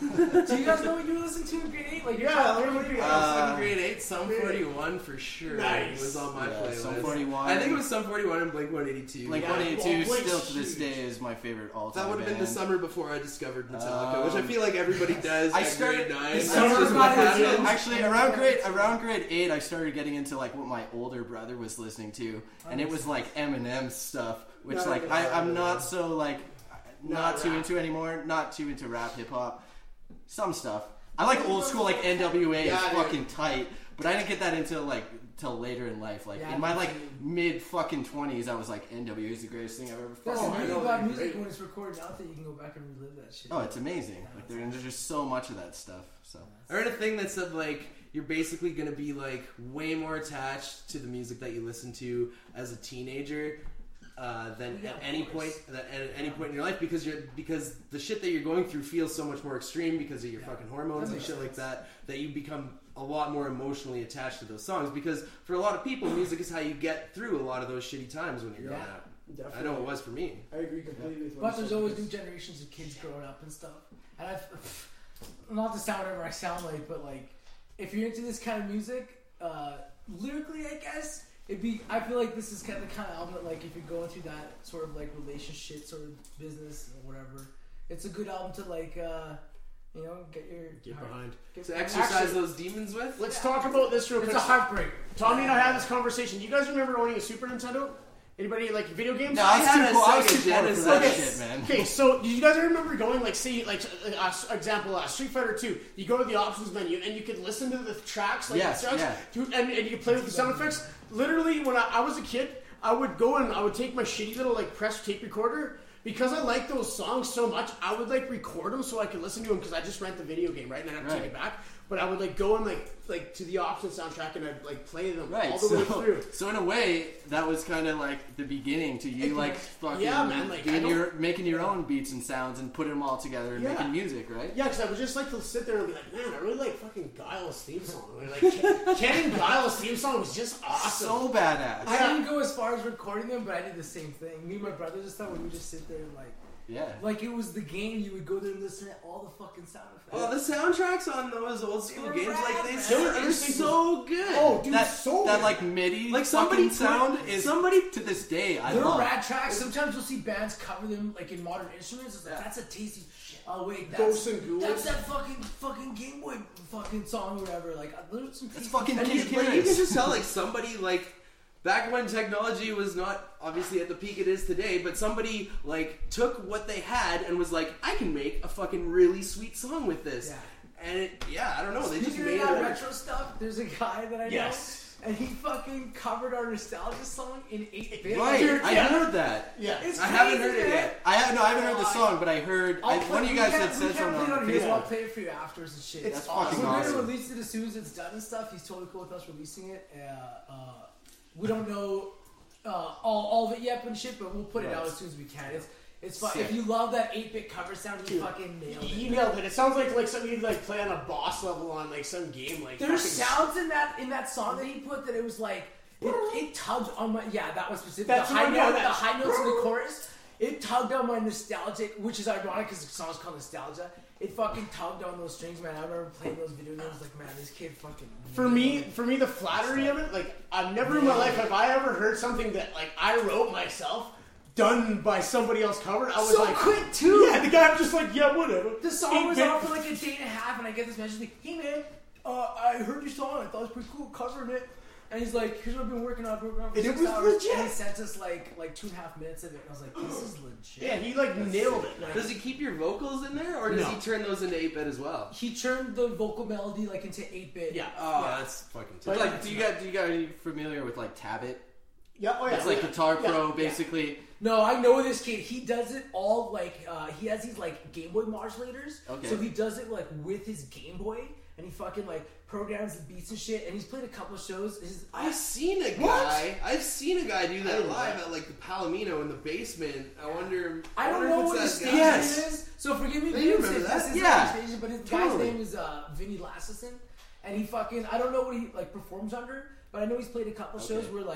Do you guys know what you were listening to in grade eight? Like, your Yeah, top what three? would be- Uh, in grade eight, Sum Grade eight. forty-one for sure Nice. was on my Yeah, playlist. Sum forty-one. I think it was Sum forty-one and Blink one eighty-two. Like Yeah, one eighty-two well, Blake's still to this huge. day is my favorite all-time that would have been the band. summer before I discovered Metallica, Um, which I feel like everybody does. I at started- grade nine. the That's summer's just not what happening. happens. Actually, around grade around grade eight, I started getting into like what my older brother was listening to, and it was like Eminem stuff, which No, like no, I, no, I'm no. not so like not Not too rap. into anymore. Not too into rap, hip hop, some stuff. I like old school like N W A Yeah, is dude. fucking tight, but I didn't get that until like till later in life. Like Yeah, in my me like too. mid fucking twenties, I was like N W A is the greatest thing I've ever That's fucking the I beauty know, about they're music great. when it's recorded out that you can go back and relive that shit. Oh, it's amazing. Like there- there's just so much of that stuff. So I read a thing that said like you're basically going to be like way more attached to the music that you listen to as a teenager uh, than Yeah, at of any course. point that at any point in your life because you're because the shit that you're going through feels so much more extreme because of your Yeah. fucking hormones That and makes shit like sense. that that you become a lot more emotionally attached to those songs because for a lot of people music is how you get through a lot of those shitty times when you're growing Yeah. up. Definitely. I know it was for me. I agree completely with what But you there's said, always because- new generations of kids growing up and stuff. And I've, not to sound whatever I sound like, but like, if you're into this kind of music, uh, lyrically, I guess, it'd be, I feel like this is kind of the kind of album that, like, if you're going through that sort of, like, relationship sort of business or whatever, it's a good album to, like, uh, you know, get your... Get heart- behind. get- To exercise Actually- those demons with? Let's talk about this real It's quick. a heartbreak. Tommy and I had this conversation. You guys remember owning a Super Nintendo? Anybody like video games? no, I was had too a cool. I was Sega too poor for that Genesis. shit, man. Okay, so do you guys remember going like, say, like uh, uh, example, uh, Street Fighter two? You go to the options menu and you could listen to the tracks, like Yes, the tracks, yeah. you- and, and you could play with the sound effects. Literally, when I, I was a kid, I would go and I would take my shitty little like press tape recorder. Because I like those songs so much, I would like record them so I could listen to them because I just rent the video game, right? And then I'd take Right. it back. But I would like go and like like to the option soundtrack and I'd like play them Right, all the so, way through. so in a way, that was kind of like the beginning to you, like fucking Yeah, man, like, I doing don't- your, making your own beats and sounds and putting them all together and Yeah. making music, right? Yeah, because I would just like to sit there and be like, man, I really like fucking Guile's theme song. Like, Ken, Ken and Guile's theme song was just awesome. So badass. I didn't go as far as recording them, but I did the same thing. Me and my brothers and stuff, we would just sit there and like, Yeah. like it was the game. You would go there and listen to all the fucking sound effects. Well, the soundtracks on those old school were games rad, like man. this They were are interesting. so good. Oh, dude, that so that good. like MIDI Like, somebody fucking sound put- is somebody- to this day I They're love. rad tracks. Sometimes you'll see bands cover them like in modern instruments. It's like Yeah. that's a tasty. Oh wait, that's, Ghosts and Ghouls. that's that fucking fucking Game Boy fucking song or whatever. Like uh, there's some. It's tasty- fucking And Keith you, but you can Harris. just tell, like, somebody, like, back when technology was not obviously at the peak it is today, but somebody, like, took what they had and was like, I can make a fucking really sweet song with this. Yeah. And, it, yeah, I don't know, they just Speaking made of it that work. retro stuff, there's a guy that I Yes. know, and he fucking covered our nostalgia song in eight bit. Right, Dude, I yeah. heard that. Yeah. It's I haven't crazy, heard it man. yet. I have no, I haven't heard the song, but I heard I, I'll one play- of you we guys can't- had we said can't something play it on on here, so I'll Facebook. play it for you afterwards and shit. It's That's awesome. fucking We're gonna awesome. release it as soon as it's done and stuff. He's totally cool with us releasing it. Uh, uh, we don't know uh, all, all of it yet and shit, but we'll put it Right. out as soon as we can. It's it's fun. Sick. If you love that eight bit cover sound, you Dude, fucking nailed You it. nailed it. It sounds like like something you'd like play on a boss level on like some game. Like There's fucking- sounds in that in that song that he put that it was like it, it tugged on my yeah that was specific. That's the high what- yeah, note, that- the high notes in the chorus. It tugged on my nostalgic, which is ironic because the song's called Nostalgia. It fucking tugged on those strings, man. I remember playing those video games like, man, this kid fucking. For me, for me, the flattery of it, like I've never in my life have I ever heard something that like I wrote myself, done by somebody else covered. I was So like, quick, too. Yeah, the guy was just like, yeah, whatever. The song Eight was bit- out for like a day and a half, and I get this message like, "Hey man, uh, I heard your song. I thought it was pretty cool, covering it." And he's like, "Here's what I've been working on. I've been working on for And it six was hours." legit. And he sent us like like two and a half minutes of it, and I was like, "This is legit." Yeah, he like nailed it. Like, Does he keep your vocals in there, or does No. he turn those into eight bit as well? He turned the vocal melody like into eight bit. Yeah. Oh, Yeah. that's fucking But tight. like, do you guys, do you guys, are you familiar with like Tabit? yeah, oh yeah. It's like yeah. Guitar Yeah, Pro, yeah. basically. No, I know this kid. He does it all like uh, he has these like Game Boy modulators. Okay. So he does it like with his Game Boy, and he fucking like programs the beats and shit. And he's played a couple of shows. His, I've seen a What? guy. I've seen a guy do I that didn't know live that. at like the Palomino in the basement. I wonder. I don't wonder know if what his it's that stage guy. Yes. name is. So forgive me, You if remember this that? is Yeah. his stage, but his Totally. guy's name is uh, Vinny Lassison, and he fucking I don't know what he like performs under, but I know he's played a couple Okay. shows where like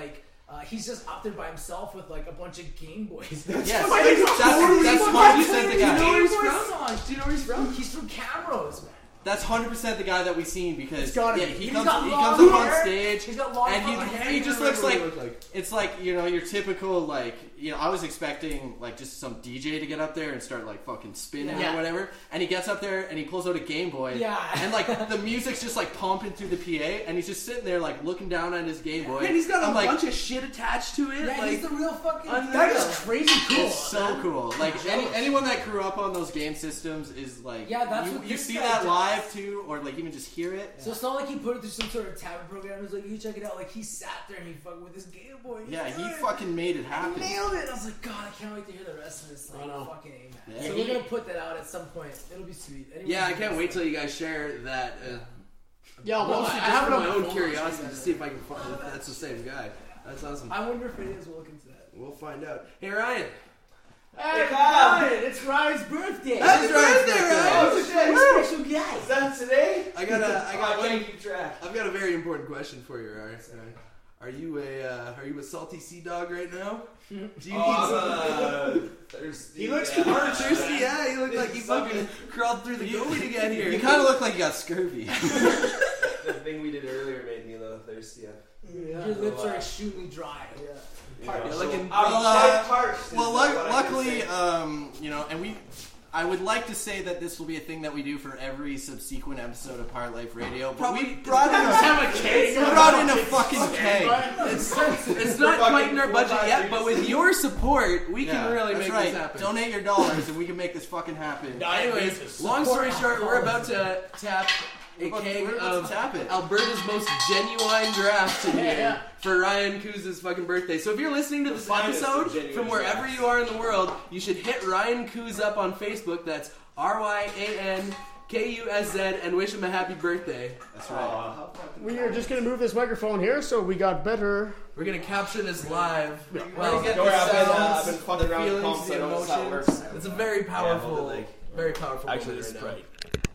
Uh, he's just up there by himself with like a bunch of Game Boys. Yes, that's that's hundred percent the Do you know guy. where he's from? Do you know where he's from? He's from Camrose, man. That's hundred percent the guy that we've seen because It's gotta yeah, be. he He's comes got he long comes up on hair. stage He's got long and fucking he hair. he just I looks remember like, what he looked like. it's like you know your typical like you know I was expecting like just some D J to get up there and start like fucking spinning Yeah. or whatever, and he gets up there and he pulls out a Game Boy Yeah. and like the music's just like pumping through the P A and he's just sitting there like looking down at his Game Boy. Man, he's got a I'm like, bunch of shit attached to it. Yeah, like, he's the real fucking. unreal. That is crazy cool. It's so cool. Like any, anyone that grew up on those game systems is like, Yeah, that's you, what you this see guy that does. live too, or like even just hear it. So it's not like he put it through some sort of tablet program. He's like, you check it out. Like he sat there and he fucking with his Game Boy. Yeah, he did it. fucking made it He happen. nailed it. I was like, God, I can't wait to hear the rest of this. Like, I know. fucking A, man. Yeah. So He- we're gonna put that out at some point. It'll be sweet. Anyway, Yeah, I can't wait till you guys share that. Uh, Yeah, mostly well, I just have for it on my my own phone. curiosity to see if I can find if that's the same guy. That's awesome. I wonder if it is. We'll look into that. We'll find out. Hey Ryan, Hey, Kyle. Ryan, it's Ryan's birthday. Happy It's birthday, Ryan's Ryan! Very special guy. Is that today? I got a, I got Oh, I one. can't keep track. I've got a very important question for you, Ryan. Are you a, uh, are you a salty sea dog right now? Do you need Oh, some? I'm, uh, thirsty. He looks yeah. Hard thirsty? Yeah, you look like you fucking crawled through the goby to get here. You kind of look like you got scurvy. The thing we did earlier made me a little thirsty. Yeah. Your lips are extremely dry. Yeah, You're looking- I'm Well, uh, parched. is well, what luck I can luckily, say. um, you know, and we. I would like to say that this will be a thing that we do for every subsequent episode of Pirate Life Radio, but we brought in a, Have a cake. brought in a fucking keg. It's, it's not quite in our budget yet, but with your support, we Yeah, can really that's make right. this happen. Donate your dollars and we can make this fucking happen. Anyways, long story short, we're about to tap a about- keg we're about to of tap it. Alberta's most genuine draft in here yeah. for Ryan Kuz's fucking birthday. So if you're listening to this finest of episode genuine from wherever drafts. you are in the world, you should hit Ryan Kuz up on Facebook. That's R Y A N K U S Z and wish him a happy birthday. That's right. Aw, how fucking We are just gonna move this microphone here, so we got better. We're gonna capture this live. We're Well, gonna get Don't the worry, I've been, uh, sounds, I've been fucking the around with feelings, pumps, the I know how it emotions. works. it's a very Yeah, hold powerful, it, like- very powerful. Actually, moment this is right now. bright.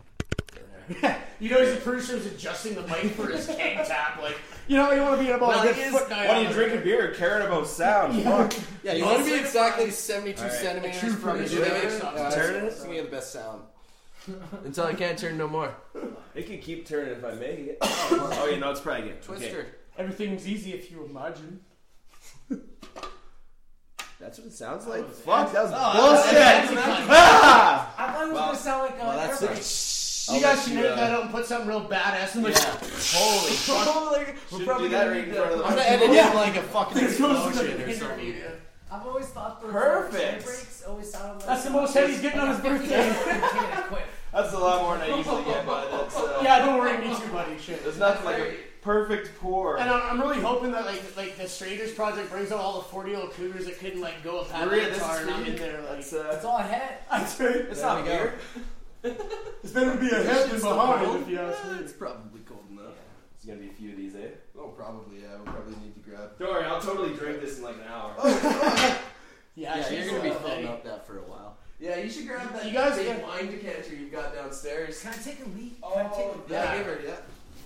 You know, his producer is adjusting the mic for his keg tap. Like, you know, you want to be about Well, a good he is- foot guy. What are on you it. drinking beer? Caring about sound. Fuck. Yeah, you You want to wanna be say exactly seventy-two Alright. centimeters True from each producer. other. Yeah, Uh, turn it. it's gonna get the best sound. Until I can't turn no more. It can keep turning if I make it. Oh, you know, it's probably good. Twister. Everything's easy if you imagine. That's what it sounds like. Oh, Fuck, that was Oh, bullshit. that's- Ah! I thought it was Well- gonna sound like a Well, that's airbrush. You I'll guys let should you, edit uh, that out and put something real badass in the Holy fuck. We're Shouldn't probably do that gonna right in need front of to. the I'm gonna edit Yeah. in like a fucking It's supposed to explosion be or an something. interview. I've always thought those Perfect. breaks always sounded like That's the most heavy he's getting on his birthday. That's a lot more than I usually get, but that's. Uh, Yeah, don't worry, me too, buddy. Shit. There's nothing like a perfect pour. And I'm, I'm really hoping that like like the Strangers project brings out all the forty year old cougars that couldn't like go a paddle Maria, this guitar is and I'm for you. in there like. That's, uh, That's all I had. That's right. it's There not we go. beer. It's better to be ahead than behind if you ask me. It's probably cold enough. There's gonna be a few of these, eh? Oh, probably. Yeah, we'll probably need to grab. Don't worry, I'll totally drink this in like an hour. Yeah, Yeah, she's you're gonna be so filling heavy. up that for a while. Yeah, you should grab that You guys big get- wine decanter you've got downstairs. Can I take a leak? Oh, Can I take a Yeah, Yeah. give her. Yeah.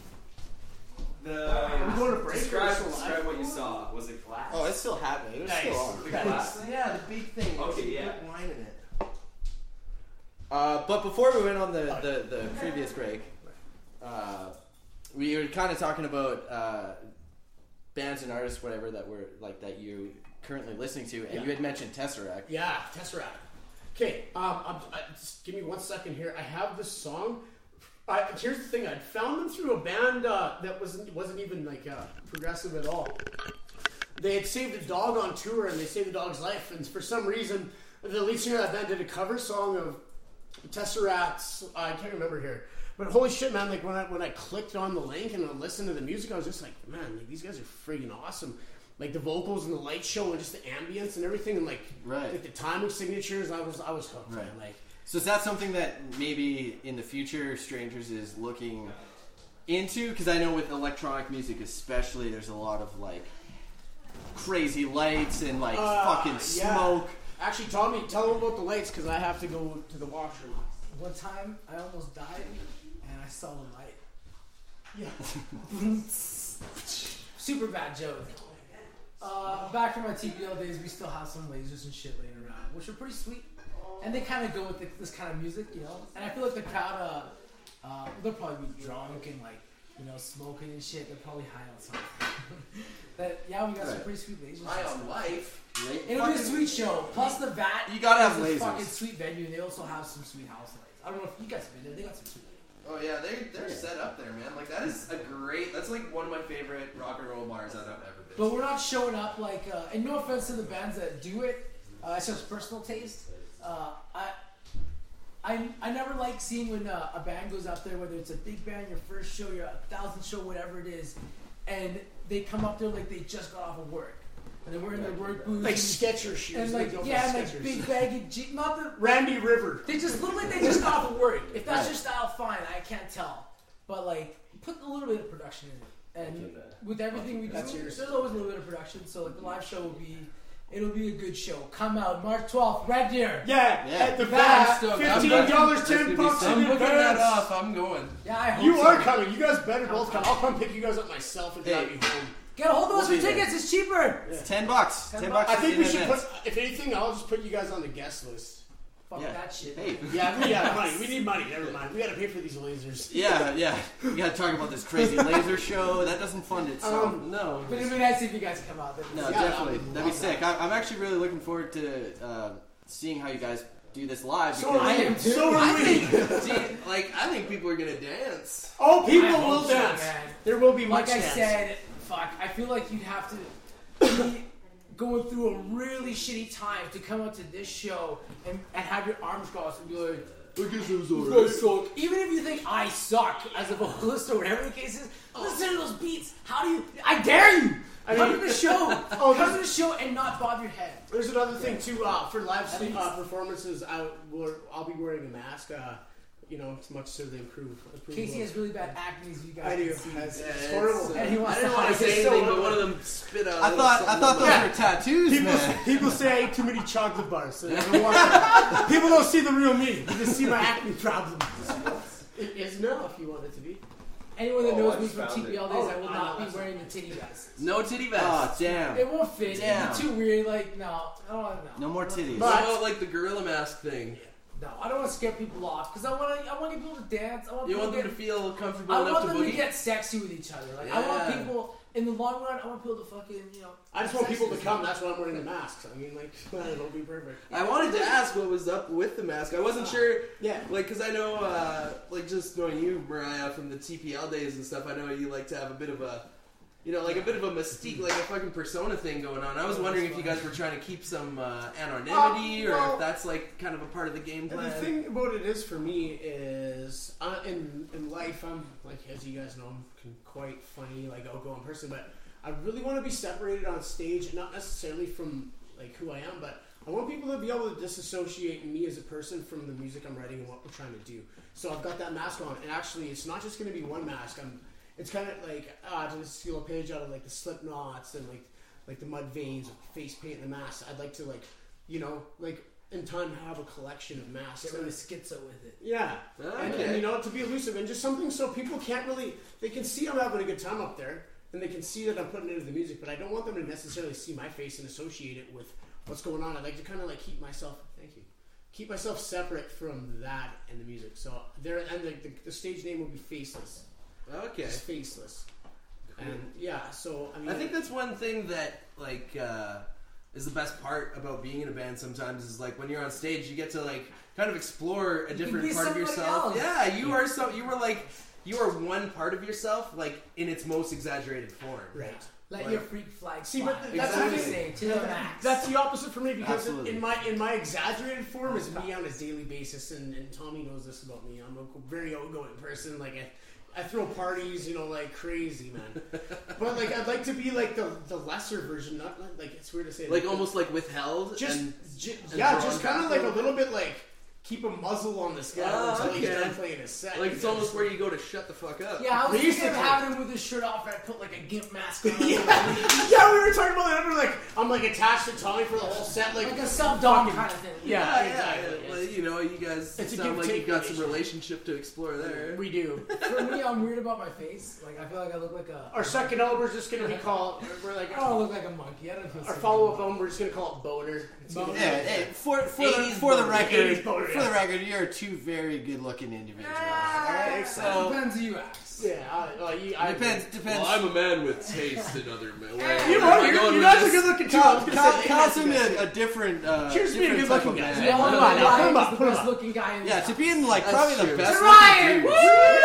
The Are we going to break or describe, still live? describe what you saw. Was it glass? Oh, it's still happening. It's Nice. still on. The glass. So, yeah, the big thing. Okay, You yeah. put wine in it. Uh, but before we went on the, the, the previous break, uh, we were kind of talking about uh, bands and artists, whatever that were like that you currently listening to, and Yeah. you had mentioned Tesseract. Yeah, Tesseract. Okay, um, I'm, I, just give me one second here. I have this song. I, here's the thing: I found them through a band uh, that wasn't wasn't even like uh, progressive at all. They had saved a dog on tour, and they saved the dog's life. And for some reason, the lead singer of that band did a cover song of Tesseract's. I can't remember here, but holy shit, man! Like when I when I clicked on the link and I listened to the music, I was just like, man, like, these guys are freaking awesome. Like the vocals and the light show and just the ambience and everything, and like Right. like the timing signatures. I was I was hooked. Right. Man. Like So is that something that maybe in the future Strangers is looking into? Because I know with electronic music especially, there's a lot of like crazy lights and like Uh, fucking yeah. smoke. actually, Tommy, tell them about the lights because I have to go to the washroom. One time, I almost died, and I saw the light. Yeah. Super bad joke. Uh, back from my T P L days, we still have some lasers and shit laying around, which are pretty sweet. And they kind of go with the, this kind of music, you know. And I feel like the crowd, uh, uh, they'll probably be drunk and like, you know, smoking and shit. They're probably high on something. But yeah, we got some pretty sweet lasers. High on life. It'll be a sweet show. Plus the V A T. You gotta have is a lasers. fucking sweet venue, and they also have some sweet house lights. I don't know if you guys have been there. They got some sweet lights. Oh yeah, they they're set up there, man. Like that is a great. That's like one of my favorite rock and roll bars that I've ever been. But we're not showing up like, uh, and no offense to the bands that do it, uh, it's just personal taste. Uh, I, I, I never like seeing when uh, a band goes up there, whether it's a big band, your first show, your thousand show, whatever it is, and they come up there like they just got off of work, and they're wearing their work boots, Like and, Skechers shoes. and like go for yeah, and like Skechers. big baggy, je- not the Randy River. They just look like they just got off of work. If that's Right. your style, fine. I can't tell. But like, put a little bit of production in it. And with everything we do, That's yours. there's always a little bit of production. So like, the live show will be, it'll be a good show. Come out March twelfth, Red Deer. Yeah, Yeah. at the I'm back. stoked. I'm Fifteen booking- dollars, That's ten gonna be bucks so- in I'm booking that advance. off. I'm going. Yeah, I hope You so. are coming. You guys better both come. I'll come pick you guys up myself and drive Hey. you home. Get a hold of us We'll for be there. tickets. It's cheaper. It's ten bucks. Ten Ten bucks. bucks. I think in we should advance. put. If anything, I'll just put you guys on the guest list. Fuck Yeah. that shit. Hey. Yeah, we got money. We need money. Never mind. We got to pay for these lasers. Yeah, yeah. We gotta talk about this crazy laser show. That doesn't fund itself. Um, No. But it'd be nice if you guys come out. That'd be no, nice. yeah, definitely. I would That'd be love sick. I, I'm actually really looking forward to uh, seeing how you guys do this live. So because- are I we. am too. So are I we. think- See, like I think people are gonna dance. Oh, people I hope will so, dance. man. There will be Like much I dance. said, fuck, I feel like you'd have to be going through a really shitty time to come out to this show and, and have your arms crossed and be like, I guess it was alright. Even if you think I suck as a vocalist or whatever the case is, listen to those beats. How do you? I dare you! I Come mean- to the show. Oh, come to there's- the show and not bob your head. There's another thing too. Uh, for live I think uh, performances, I will, I'll be wearing a mask. Uh, you know, it's much so they improve. improve Casey has really bad acne, as you guys I do. can see. It's, Yeah, it's it's, horrible. And he I wants didn't to want hide to say his anything, soul. but one of them spit out. I thought I thought those Yeah. were tattoos, People, man. people say I ate too many chocolate bars. So they don't want people don't see the real me. They just see my acne problem. It is now if you want it to be. Anyone that Oh, knows I me just from found T P L it. days, Oh, I will I not know. be wearing the titty vest. No titty vest. Oh damn! It won't fit. Damn. It'd be too weird. Like, no. I don't want to No more titties. What about like the gorilla mask thing? No, I don't want to scare people off because I want to. I want people to dance. I want You people want them to to get. feel comfortable I enough want to them to boogie? get sexy with each other. Like I want Yeah. people in the long run. I want people to fucking you know. I just want sexy people to with come. each That's why I'm wearing the masks. I mean, like it'll be perfect. I wanted to ask what was up with the mask. I wasn't sure, Yeah. like, because I know, uh, like, just knowing you, Mariah, from the T P L days and stuff, I know you like to have a bit of a, you know, like a bit of a mystique, like a fucking persona thing going on. I was wondering if you guys were trying to keep some uh, anonymity, Uh, or well- if that's, like, kind of a part of the game And plan. the thing about it is, for me, is uh, in in life, I'm like, as you guys know, I'm c- quite funny, like outgoing person, but I really want to be separated on stage, not necessarily from like who I am, but I want people to be able to disassociate me as a person from the music I'm writing and what we're trying to do. So I've got that mask on, and actually, it's not just going to be one mask. I'm, it's kind of like uh, to steal a page out of like the Slipknots and like like the Mud Veins, with face paint and the masks. I'd like to like, you know, like in time have a collection of masks. Get rid of schizo with it. Yeah, and, Okay. and you know, to be elusive and just something so people can't really, they can see I'm having a good time up there, and they can see that I'm putting it into the music, but I don't want them to necessarily see my face and associate it with what's going on. I like to kind of like keep myself, thank you, keep myself separate from that and the music. So there, and the, the, the stage name will be Faceless. Okay. Just Faceless. And yeah, so I mean, I think that's one thing that, like, uh, is the best part about being in a band sometimes is, like, when you're on stage, you get to, like, kind of explore a can different be part of somebody yourself. else. Yeah, you are so, you were, like, you are one part of yourself, like, in its most exaggerated form. right. Let Like- your freak flag See, fly. but That's that's what the I thing. say to the max. That's the opposite for me because Absolutely. in my in my exaggerated form is me on a daily basis, and, and Tommy knows this about me. I'm a very outgoing person. Like I, I throw parties, you know, like crazy, man. But like I'd like to be like the the lesser version, not like, like it's weird to say, Like, almost, like, withheld. just and, j- and yeah, drawn just kind back of a like a little little bit like keep a muzzle on this guy Oh, until he's okay. done playing his set. Like it's because- almost where you go to shut the fuck up. Yeah, I was thinking of Basically. having him with his shirt off and I put like a gimp mask on. yeah, yeah, we were talking about that. We're like, I'm like attached to Tommy for the whole set, like, Like a self-dom fucking- kind of thing. Yeah, Yeah, exactly. yeah. Well, you know, you guys It's a sound like give-take you've got some relationship. relationship to explore there. We do. For me, I'm weird about my face. Like I feel like I look like a. Our second album, we're just gonna be called. We're like I don't look like a monkey. I don't feel. our follow-up album. We're just gonna call it Boner. It's gonna be- Yeah, hey, for for the eighties for the boner, record, eighties boner, for yeah. the record, you're two very good-looking individuals. Ah, Alright, so so depends who you ask. Yeah, I, well, you, I, depends depends. a man with taste in other men. You know, you're, you guys are good-looking too. I was gonna Kyle, say, Kyle's hey, in guys, a, a different. Uh, Cheers to being a different type good-looking of guy. man. We all know Come on, now, Ryan come on, is the come best on. looking guy in Yeah, this to house. be in like That's probably true. the best. Ryan! looking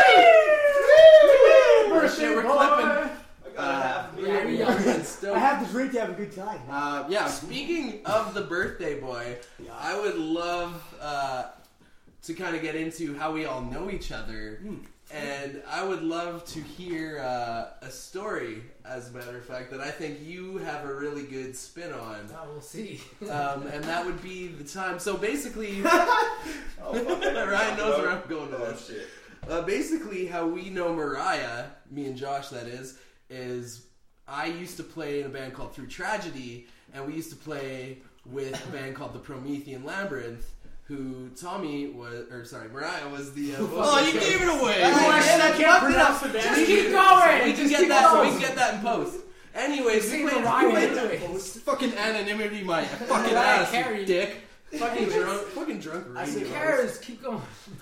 dude. Birthday we're boy. clipping. I got a half Yeah, beer. we are. I have this right to have a good time. Uh, yeah, Speaking of the birthday boy, I would love uh, to kind of get into how we all know each other. And I would love to hear uh, a story, as a matter of fact, that I think you have a really good spin on. Oh, we'll see. Um, and that would be the time. So basically, Oh, fuck, I know Ryan knows where about- I'm going with Oh this. shit. Uh, basically, how we know Mariah, me and Josh, that is, is I used to play in a band called Through Tragedy, and we used to play with a band called the Promethean Labyrinth, who Tommy was, or sorry, Mariah was the. Uh, oh, you gave it away. Oh, I Yeah, said I fuck can't it pronounce up. the band. Just keep going. We can Just get keep that. going. We can get that in post. Anyways, we Say played. Mariah we played into that- it. Fucking anonymity, my fucking Mariah ass, you Carey. dick. Fucking drunk. Fucking drunk. I said radio. Who cares? Keep going.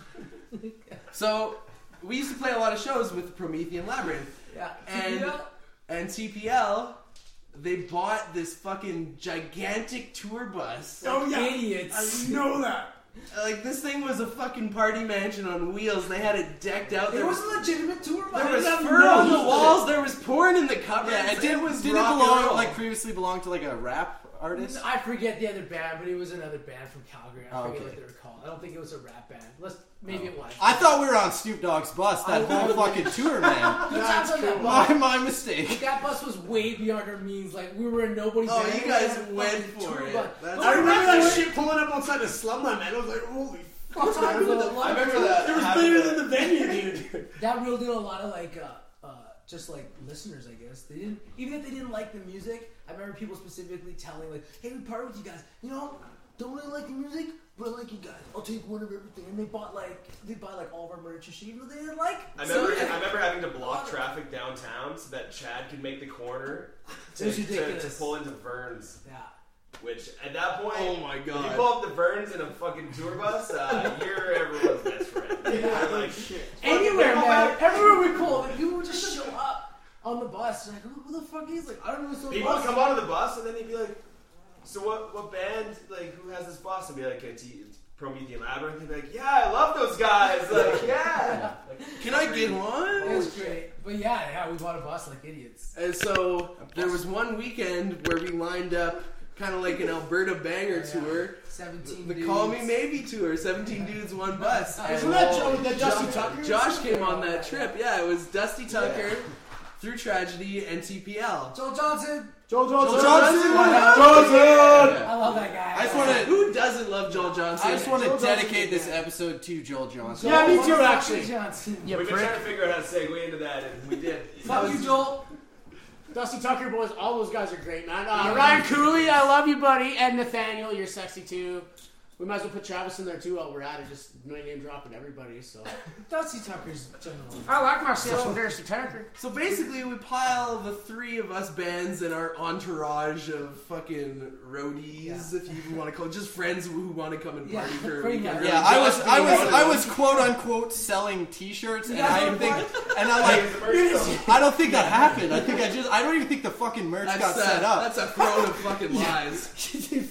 So we used to play a lot of shows with the Promethean Labyrinth. Yeah. And- And And T P L, they bought this fucking gigantic tour bus. Oh yeah, idiots. I know that. Like, this thing was a fucking party mansion on wheels. They had it decked out. It There was was, a legitimate tour bus. there was have fur on the no- walls. There was porn in the cupboards. Yeah, it did. was Did it rock and belong roll. like previously belonged to like a rap artist? I forget the other band, but it was another band from Calgary. I Oh, forget okay. what they were called. I don't think it was a rap band. Let's maybe it was. I thought we were on Snoop Dogg's bus that I- whole fucking tour, man. Good times on that My bus. my mistake. That bus was way beyond our means. Like we were a nobody. Oh, band. you guys We had a went fucking for tour it. bus. That's- But I remember remember that shit pulling up outside the Slumline, man. I was like, holy fuck, Times man. on the I remember that. It was having bigger a- than the venue, dude. That real did a lot of like, uh, uh, just like listeners, I guess. They didn't, even if they didn't like the music. I remember people specifically telling like, "Hey, we party with you guys. You know, don't really like the music, but I like you guys. I'll take one of everything." And they bought like, they bought like all of our merch and shit, even though they didn't like. I So, remember, yeah. I remember having to block traffic downtown so that Chad could make the corner to, It was to, to ridiculous. pull into Verns. Yeah. Which at that point, Oh my if you god. pull up the Verns in a fucking tour bus, uh, you're everyone's best friend. Yeah, You're like, shit. Anywhere, Fucking man. people- Everywhere we pull, like, people would just show up on the bus. Like, who, who the fuck is? Like, I don't know. So People would come onto the bus and then he'd be like, "So what? What band? Like, who has this bus?" And be like, "It's it's Promethean Labyrinth." He'd be like, "Yeah, I love those guys." Like, yeah. Like, Can I get It one? was great. But yeah, yeah, we bought a bus like idiots. And so there was one weekend where we lined up kind of like an Alberta banger Yeah. tour. Seventeen. The dudes. Call Me Maybe tour, seventeen dudes, one bus. Isn't And that Joe- that Dusty Josh- Tucker? Josh came on that trip. Yeah, it was Dusty Tucker, Through Tragedy, and T P L. Joel Johnson. Joel Johnson. Johnson. Johnson. I love that guy. I just want to. Who doesn't love Joel Johnson? I just want to Joel Johnson. dedicate this episode to Joel Johnson. Yeah, me too, Joel actually. Johnson. Yeah, We've been prick. trying to figure out how to segue into that, and we did. Fuck you, Joel. Dusty Tucker boys, all those guys are great, man. Uh, Ryan Cooley, I love you, buddy. And Nathaniel, you're sexy too. We might as well put Travis in there too while we're at it. Just no name dropping everybody. So Dusty Tucker's general. I like myself, Dusty Tucker. So basically, we pile the three of us bands and our entourage of fucking roadies, Yeah. if you even want to call it, just friends who want to come and party Yeah, for a pretty weekend. much. Really, Yeah, I was, Josh I being was, one of I them. was quote unquote selling T-shirts, and guys I know think, what? and I'm like, I don't think that happened. I think I just, I don't even think the fucking merch That's, got uh, set up. that's a throne of fucking lies.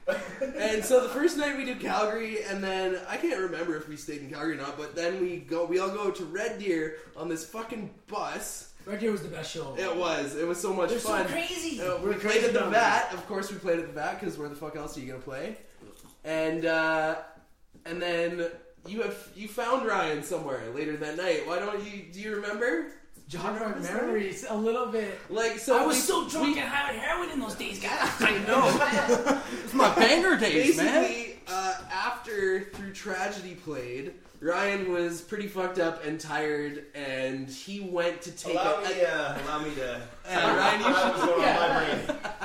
And so the first night we did Calgary, and then I can't remember if we stayed in Calgary or not, but then we go, we all go to Red Deer on this fucking bus. Red Deer was the best show. It was, it was so much They're fun. so crazy. Uh, we We're played crazy at the dumb. Vat. Of course, we played at the Vat because where the fuck else are you gonna play? And uh, and then you have you found Ryan somewhere later that night. Why don't you? Do you remember? Jog our memories a little bit. Like so, I was we- so drunk we- and having heroin in those days, guys. I know. It's my banger days, man. Basically, uh, after Through Tragedy played, Ryan was pretty fucked up and tired, and he went to take Allow a... me, uh, allow me to. Uh, Ryan, you What's going on in my Yeah.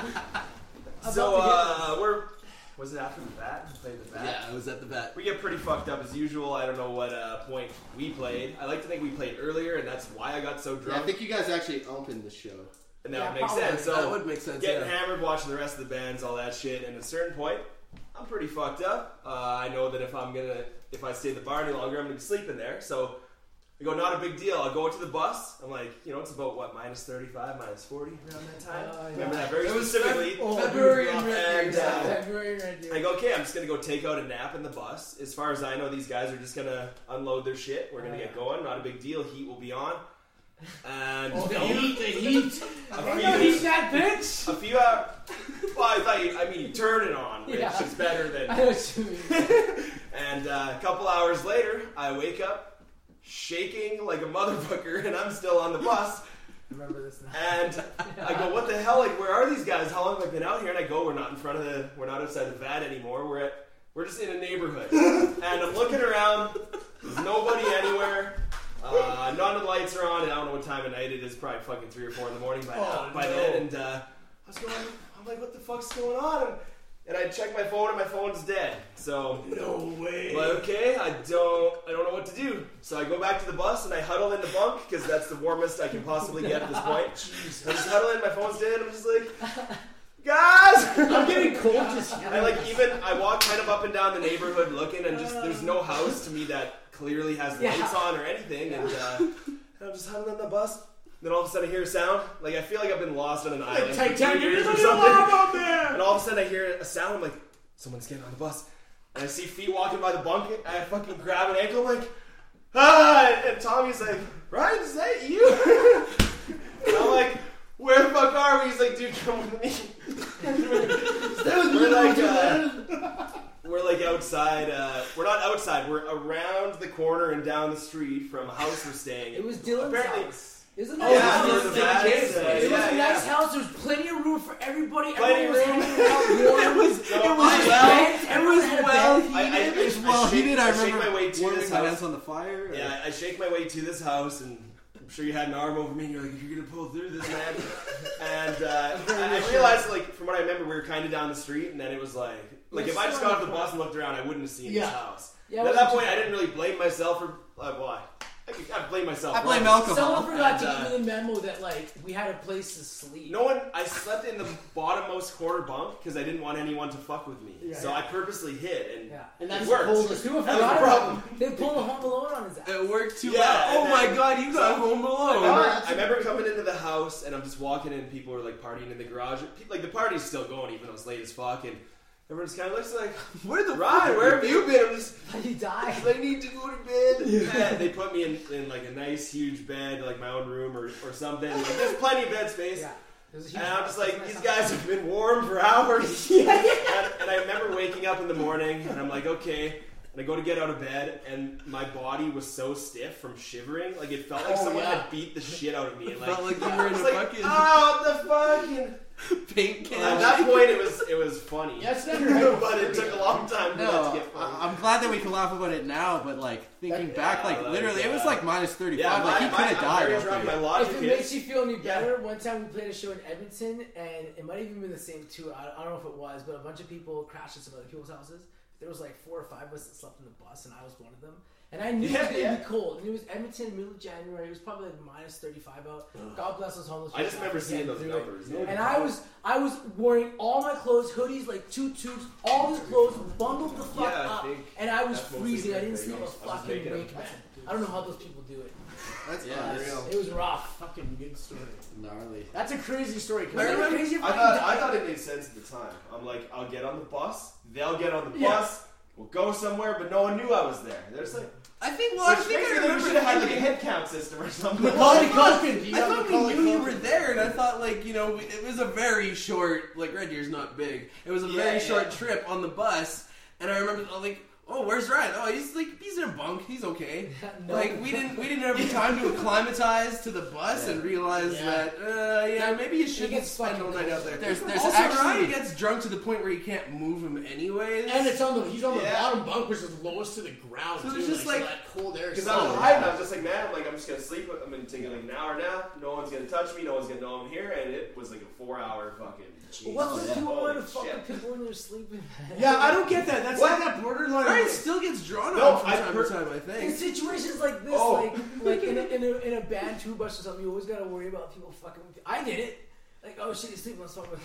brain? So uh, we're. Was it after the bat? We played the bat. Yeah, I was at the bat. We get pretty fucked up as usual. I don't know what uh, point we played. I like to think we played earlier, and that's why I got so Yeah, I drunk. think you guys actually opened the show. and that Yeah, would make probably. sense. So That would make sense, Getting yeah. hammered, watching the rest of the bands, all that shit, and at a certain point, I'm pretty fucked up. Uh, I know that if I'm gonna, if I stay at the bar any longer, I'm gonna be sleeping there. So I go, not a big deal. I'll go to the bus. I'm like, you know, it's about what, minus thirty-five, minus forty around that time. Uh, Remember yeah. that very It was specifically. Oh, February dude, in rough. Red And, Deer. uh, February Red Deer. I go, okay, I'm just gonna go take out a nap in the bus. As far as I know, these guys are just gonna unload their shit. We're gonna Oh, get yeah. going. Not a big deal. Heat will be on. And Oh, the a few- heat, the heat. a Can few- you heat that bitch? A few hours. Well, I thought you, I mean, you turn it on, which Yeah. is better I than. know what you mean. And uh, a couple hours later, I wake up shaking like a motherfucker, and I'm still on the bus. Remember this now. And I go, what the hell? Like, where are these guys? How long have I been out here? And I go, we're not in front of the, we're not outside the vat anymore. We're at, we're just in a neighborhood. And I'm looking around. There's nobody anywhere. Uh, none of the lights are on. And I don't know what time of night it is. Probably fucking three or four in the morning by now. Oh, by no. then, and uh, I was going. I'm like, what the fuck's going on? And, and I check my phone, and my phone's dead. So No way. I'm like, okay, I don't, I don't know what to do. So I go back to the bus and I huddle in the bunk because that's the warmest I can possibly get at this point. I just huddle in, my phone's dead. I'm just like, guys. I'm getting cold just I like even I walk kind of up and down the neighborhood looking, and just there's no house to me that clearly has Yeah. lights on or anything, and, uh, and I'm just huddling on the bus. Then all of a sudden I hear a sound. Like I feel like I've been lost on an island for two Titanic, years or there's a something. alarm out there. And all of a sudden I hear a sound. I'm like, someone's getting on the bus. And I see feet walking by the bunk. And I fucking grab an ankle. I'm like, ah! And Tommy's like, Ryan, is that you? And I'm like, where the fuck are we? He's like, dude, come with me. we're like, uh, we're like outside. Uh, we're not outside. We're around the corner and down the street from a house we're staying in. It was Dylan's Apparently, house. Isn't Yeah, that it nice? was the bad It side. was Yeah, a yeah. nice house. There was plenty of room for everybody. Plenty Everyone was of room. hanging out warm. it was, It was well, it was well heated. I, I, I, It was well I shake, heated. I I shake remember my way to warming this my house. hands on the fire. or- Yeah, I shake my way to this house, and I'm sure you had an arm over me, and you're like, you're gonna pull through this, man. And uh, I, I realized, like, from what I remember, we were kind of down the street, and then it was like, like if I just got off the bus and looked around, I wouldn't have seen Yeah. this house. Yeah, And it at that wasn't point, too I didn't really blame myself for, uh, well, I, I, could- I blame myself. I blame wrong. alcohol. Someone forgot to And, uh, give me the memo that like we had a place to sleep. No one. I slept in the bottommost corner bunk because I didn't want anyone to fuck with me. Yeah, so yeah. I purposely hid, and Yeah. And it that's worked. the coldest. People That was forgot the about problem. him. They pulled a Home Alone on his ass. It worked too Yeah, well. Oh and my then- god, you got so- home I alone. remember, I remember coming into the house and I'm just walking in. People were like partying in the garage. People, like the party's still going, even though it's late as fuck. And everyone's kind of looks like, Where the Ryan, where have you been? I'm just, He died. I need to go to bed. And they put me in, in like a nice huge bed, like my own room or, or something. Like, there's plenty of bed space. Yeah. It was a huge And I'm house. just like, Nice these house. guys have been warm for hours. and, and I remember waking up in the morning and I'm like, okay. And I go to get out of bed and my body was so stiff from shivering. Like it felt like Oh, someone yeah. had beat the shit out of me. And like, Felt like you I were in was a like, fucking oh, the fucking. paint can. At that point, it was it was funny. That's never happened. But it took a long time for that No, to get funny. I- I'm glad that we can laugh about it now, but like thinking That- back, yeah, like like, literally, it was uh, like minus thirty-five. yeah, like he my, could my, have I'm died. very out drunk. there. My logic If it is, makes you feel any better, one time we played a show in Edmonton, and it might have even been the same too. I, I don't know if it was, but a bunch of people crashed at some other people's houses. There was like four or five of us that slept in the bus, and I was one of them. And I knew it was Yeah, gonna yeah. be cold. And it was Edmonton, middle of January. It was probably like minus thirty-five out. God bless those homeless I people just remember for seeing getting those through it. numbers. And I was I was wearing all my clothes, hoodies, like two tubes, all these clothes, bundled the fuck Yeah, I up, think and I was that's mostly freezing. I where didn't they sleep go. a I was just fucking making wink, them. man. I don't know how those people do it. That's Yeah, unreal. It was rough. Fucking good story. Gnarly. That's a crazy story. 'cause Wasn't it I- crazy if I I thought could I die? thought it made sense at the time. I'm like, I'll get on the bus. They'll get on the Yeah. bus. We'll go somewhere, but no one knew I was there. There's like, I think. Well, I which think makes I me think we remember should have had like a thinking- head count system or something. Macaulay Culkin. Do you I have thought we Macaulay knew you Culkin? were there, and I thought like you know it was a very short. Like Red Deer's not big. It was a Yeah, very yeah. short trip on the bus, and I remember like oh, where's Ryan? Oh, he's like he's in a bunk. He's okay. No. Like we didn't we didn't have the time to acclimatize to the bus and realize Yeah. that uh, yeah maybe you shouldn't gets spend all fucking night out there. There's- there's also actually- Ryan gets drunk to the point where you can't move him anyways. And it's on the he's on the Yeah. bottom bunk, which is lowest to the ground. So too, there's just like, like- so that cold air. Because is I was so- hiding, I was just like, man, I'm like, I'm just gonna sleep. I'm gonna take like an hour nap. No one's gonna touch me. No one's gonna know I'm here. And it was like a four-hour fucking. Jesus. What's Oh, with yeah. you want to Holy fucking shit. people when you're sleeping? Yeah, I don't get that. That's What? like that borderline. Ryan still gets drawn No, on from I've time heard- to time. I In think. situations like this, Oh. like like in a, in a in a band tour bus or something, you always gotta worry about people fucking with you. I did it. Like, oh shit, he's sleeping on something.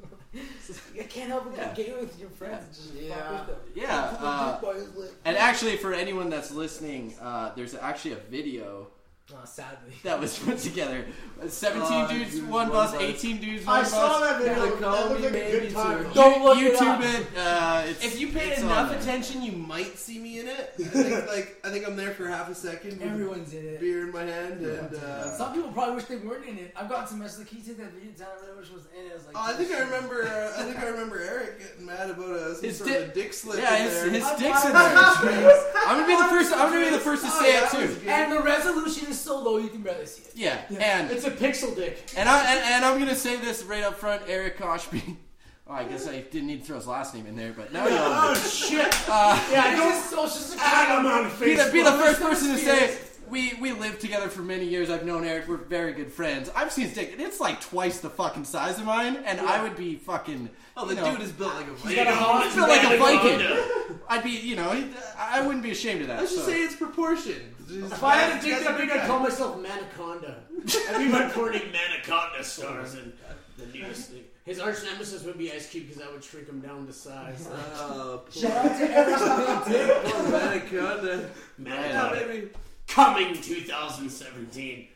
I can't help but Yeah. get gay with your friends. and Just Yeah. fuck with them. Yeah, Put the uh, dick by his lip. And actually, for anyone that's listening, uh, there's actually a video Oh, sadly. that was put together. seventeen Uh, dudes, dudes, one one bus, bus. eighteen dudes, one I bus. saw that Yeah, video. they call That looked me like a maybe good time. too. Don't look it YouTube up. it. Uh, it's, If you pay it's on enough there. attention, you might see me in it. I think, like I think I'm there for half a second. with Everyone's in a it. beer in my hand, and uh, Some people probably wish they weren't in it. I've gotten some messages like, "Can you take that video down?" I really wish it was in it. I was like, oh, I think I remember. Uh, I think I remember Eric getting mad about uh, some His sort dick- of dick slip. Yeah, in his, there. his I'm dick's in fine. there. I'm gonna be the first. I'm gonna be the first to Oh, say yeah, it that was too. good. And the resolution is so low you can barely see it. Yeah, and It's a pixel dick. and I and, and I'm gonna say this right up front. Eric Koshby. Oh, I guess I didn't need to throw his last name in there, but now you Oh know. shit! Uh, Yeah, This don't is social security. add him on be the, Facebook. be the first person to say we we lived together for many years. I've known Eric. We're very good friends. I've seen his dick, and it's like twice the fucking size of mine, and I would be fucking. Oh, the you know, dude is built like a He's Viking. got a hot- built like a man Viking. Anaconda. I'd be, you know, I wouldn't be ashamed of that. Let's just so. say it's proportioned. If I had a dick that big, I'd call myself Manaconda. I'd be my porting Manaconda stars and the newest thing. His arch nemesis would be Ice Cube because I would shrink him down to size. Oh, Shout out to Eric's big dick. poor Anaconda. Yeah, Manaconda. baby. Coming twenty seventeen.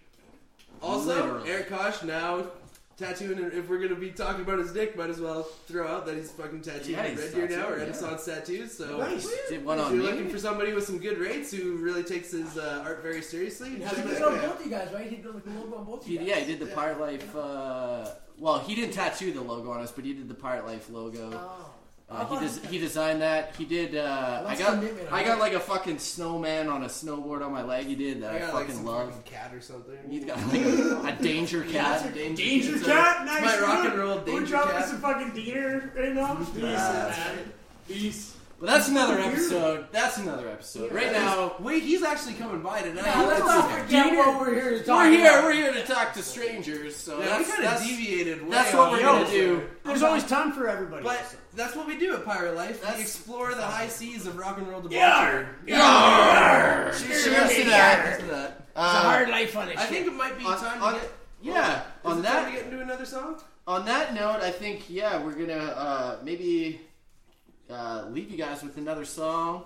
Also, Literally. Eric Kosh now tattooing. If we're gonna be talking about his dick, might as well throw out that he's fucking tattooing Yeah, he's Red Deer now or tattooed, yeah. Renaissance tattoos. So Nice. Did one if on you're me. looking for somebody with some good rates who really takes his uh, art very seriously, Yeah, check He that did it on guy out. both you guys, right? He did like a logo on both He, you guys. yeah, he did the Pirate Life. Uh, well, he didn't tattoo the logo on us, but he did the Pirate Life logo. Oh. Uh, he des- he designed that. He did. Uh, I That's got commitment, I I got like. like a fucking snowman on a snowboard on my leg. He did that. I, I got like fucking some love. fucking cat or something. He's got like a, a danger cat. Danger It's a- Cat, nice. my rock dude. and roll We're Danger dropping Cat. some fucking Diener right now. Peace, man. Peace. But that's another episode. That's another episode. Right now, Wait, he's actually coming by tonight. Yeah, let's not forget what we're here to talk we're here. about. We're here to talk to strangers. So Yeah, that's we kind of that's, deviated. Way that's what off we're the gonna rails do. there. There's always time for everybody. But that's what we do at Pirate Life. That's- we explore the high seas of rock and roll debauchery. yeah, Cheers to that. Cheers to that. it's a Uh, hard life on a I ship. think it might be on- time on- to get. yeah. Is On it time that to get into another song? on that note, I think yeah, we're gonna uh, maybe uh, leave you guys with another song.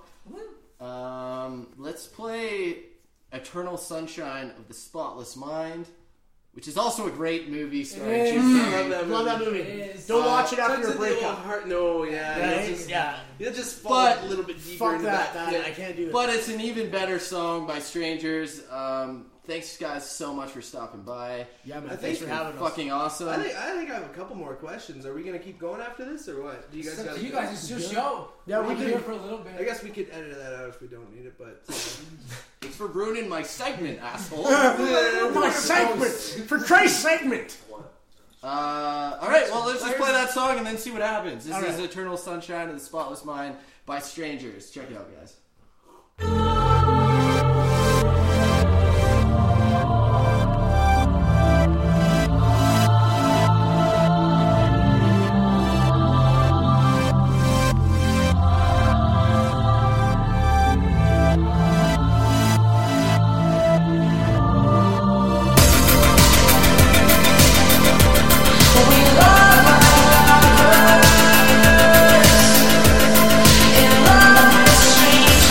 Um, let's play "Eternal Sunshine of the Spotless Mind," which is also a great movie starring It Jim is. Carrey. I love that Love that movie. movie. It is. Don't Uh, watch it after tugs your at the old breakup. Heart. No, yeah, Right? you'll just, Yeah. you'll just fall But- a little bit deeper Fuck into that, that. man. Yeah. I can't do it. But it's an even better song by Strangers. Um, thanks guys so much for stopping by. yeah, man. I Thanks think for having us. Fucking awesome. I think I think I have a couple more questions. Are we gonna keep going after this or what? Do you guys It's up got? to you guys, it's your show. Yeah, we I'm can- here for a little bit. I guess we could edit that out if we don't need it, but uh, Thanks for ruining my segment, asshole. My segment! For Christ's segment! Uh, all right, well, let's just play that song and then see what happens. This All is right. Eternal Sunshine of the Spotless Mind by Strangers. Check it out, guys. In love with strangers.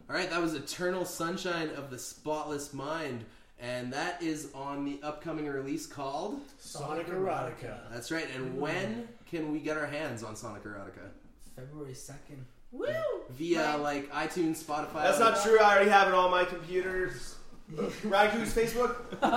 All right, that was Eternal Sunshine of the Spotless Mind, and that is on the upcoming release called Sonic Erotica. That's right. And when can we get our hands on Sonic Erotica? February second. Woo! Via like iTunes, Spotify. That's not true. I already have it on my computers. Ragu's Facebook.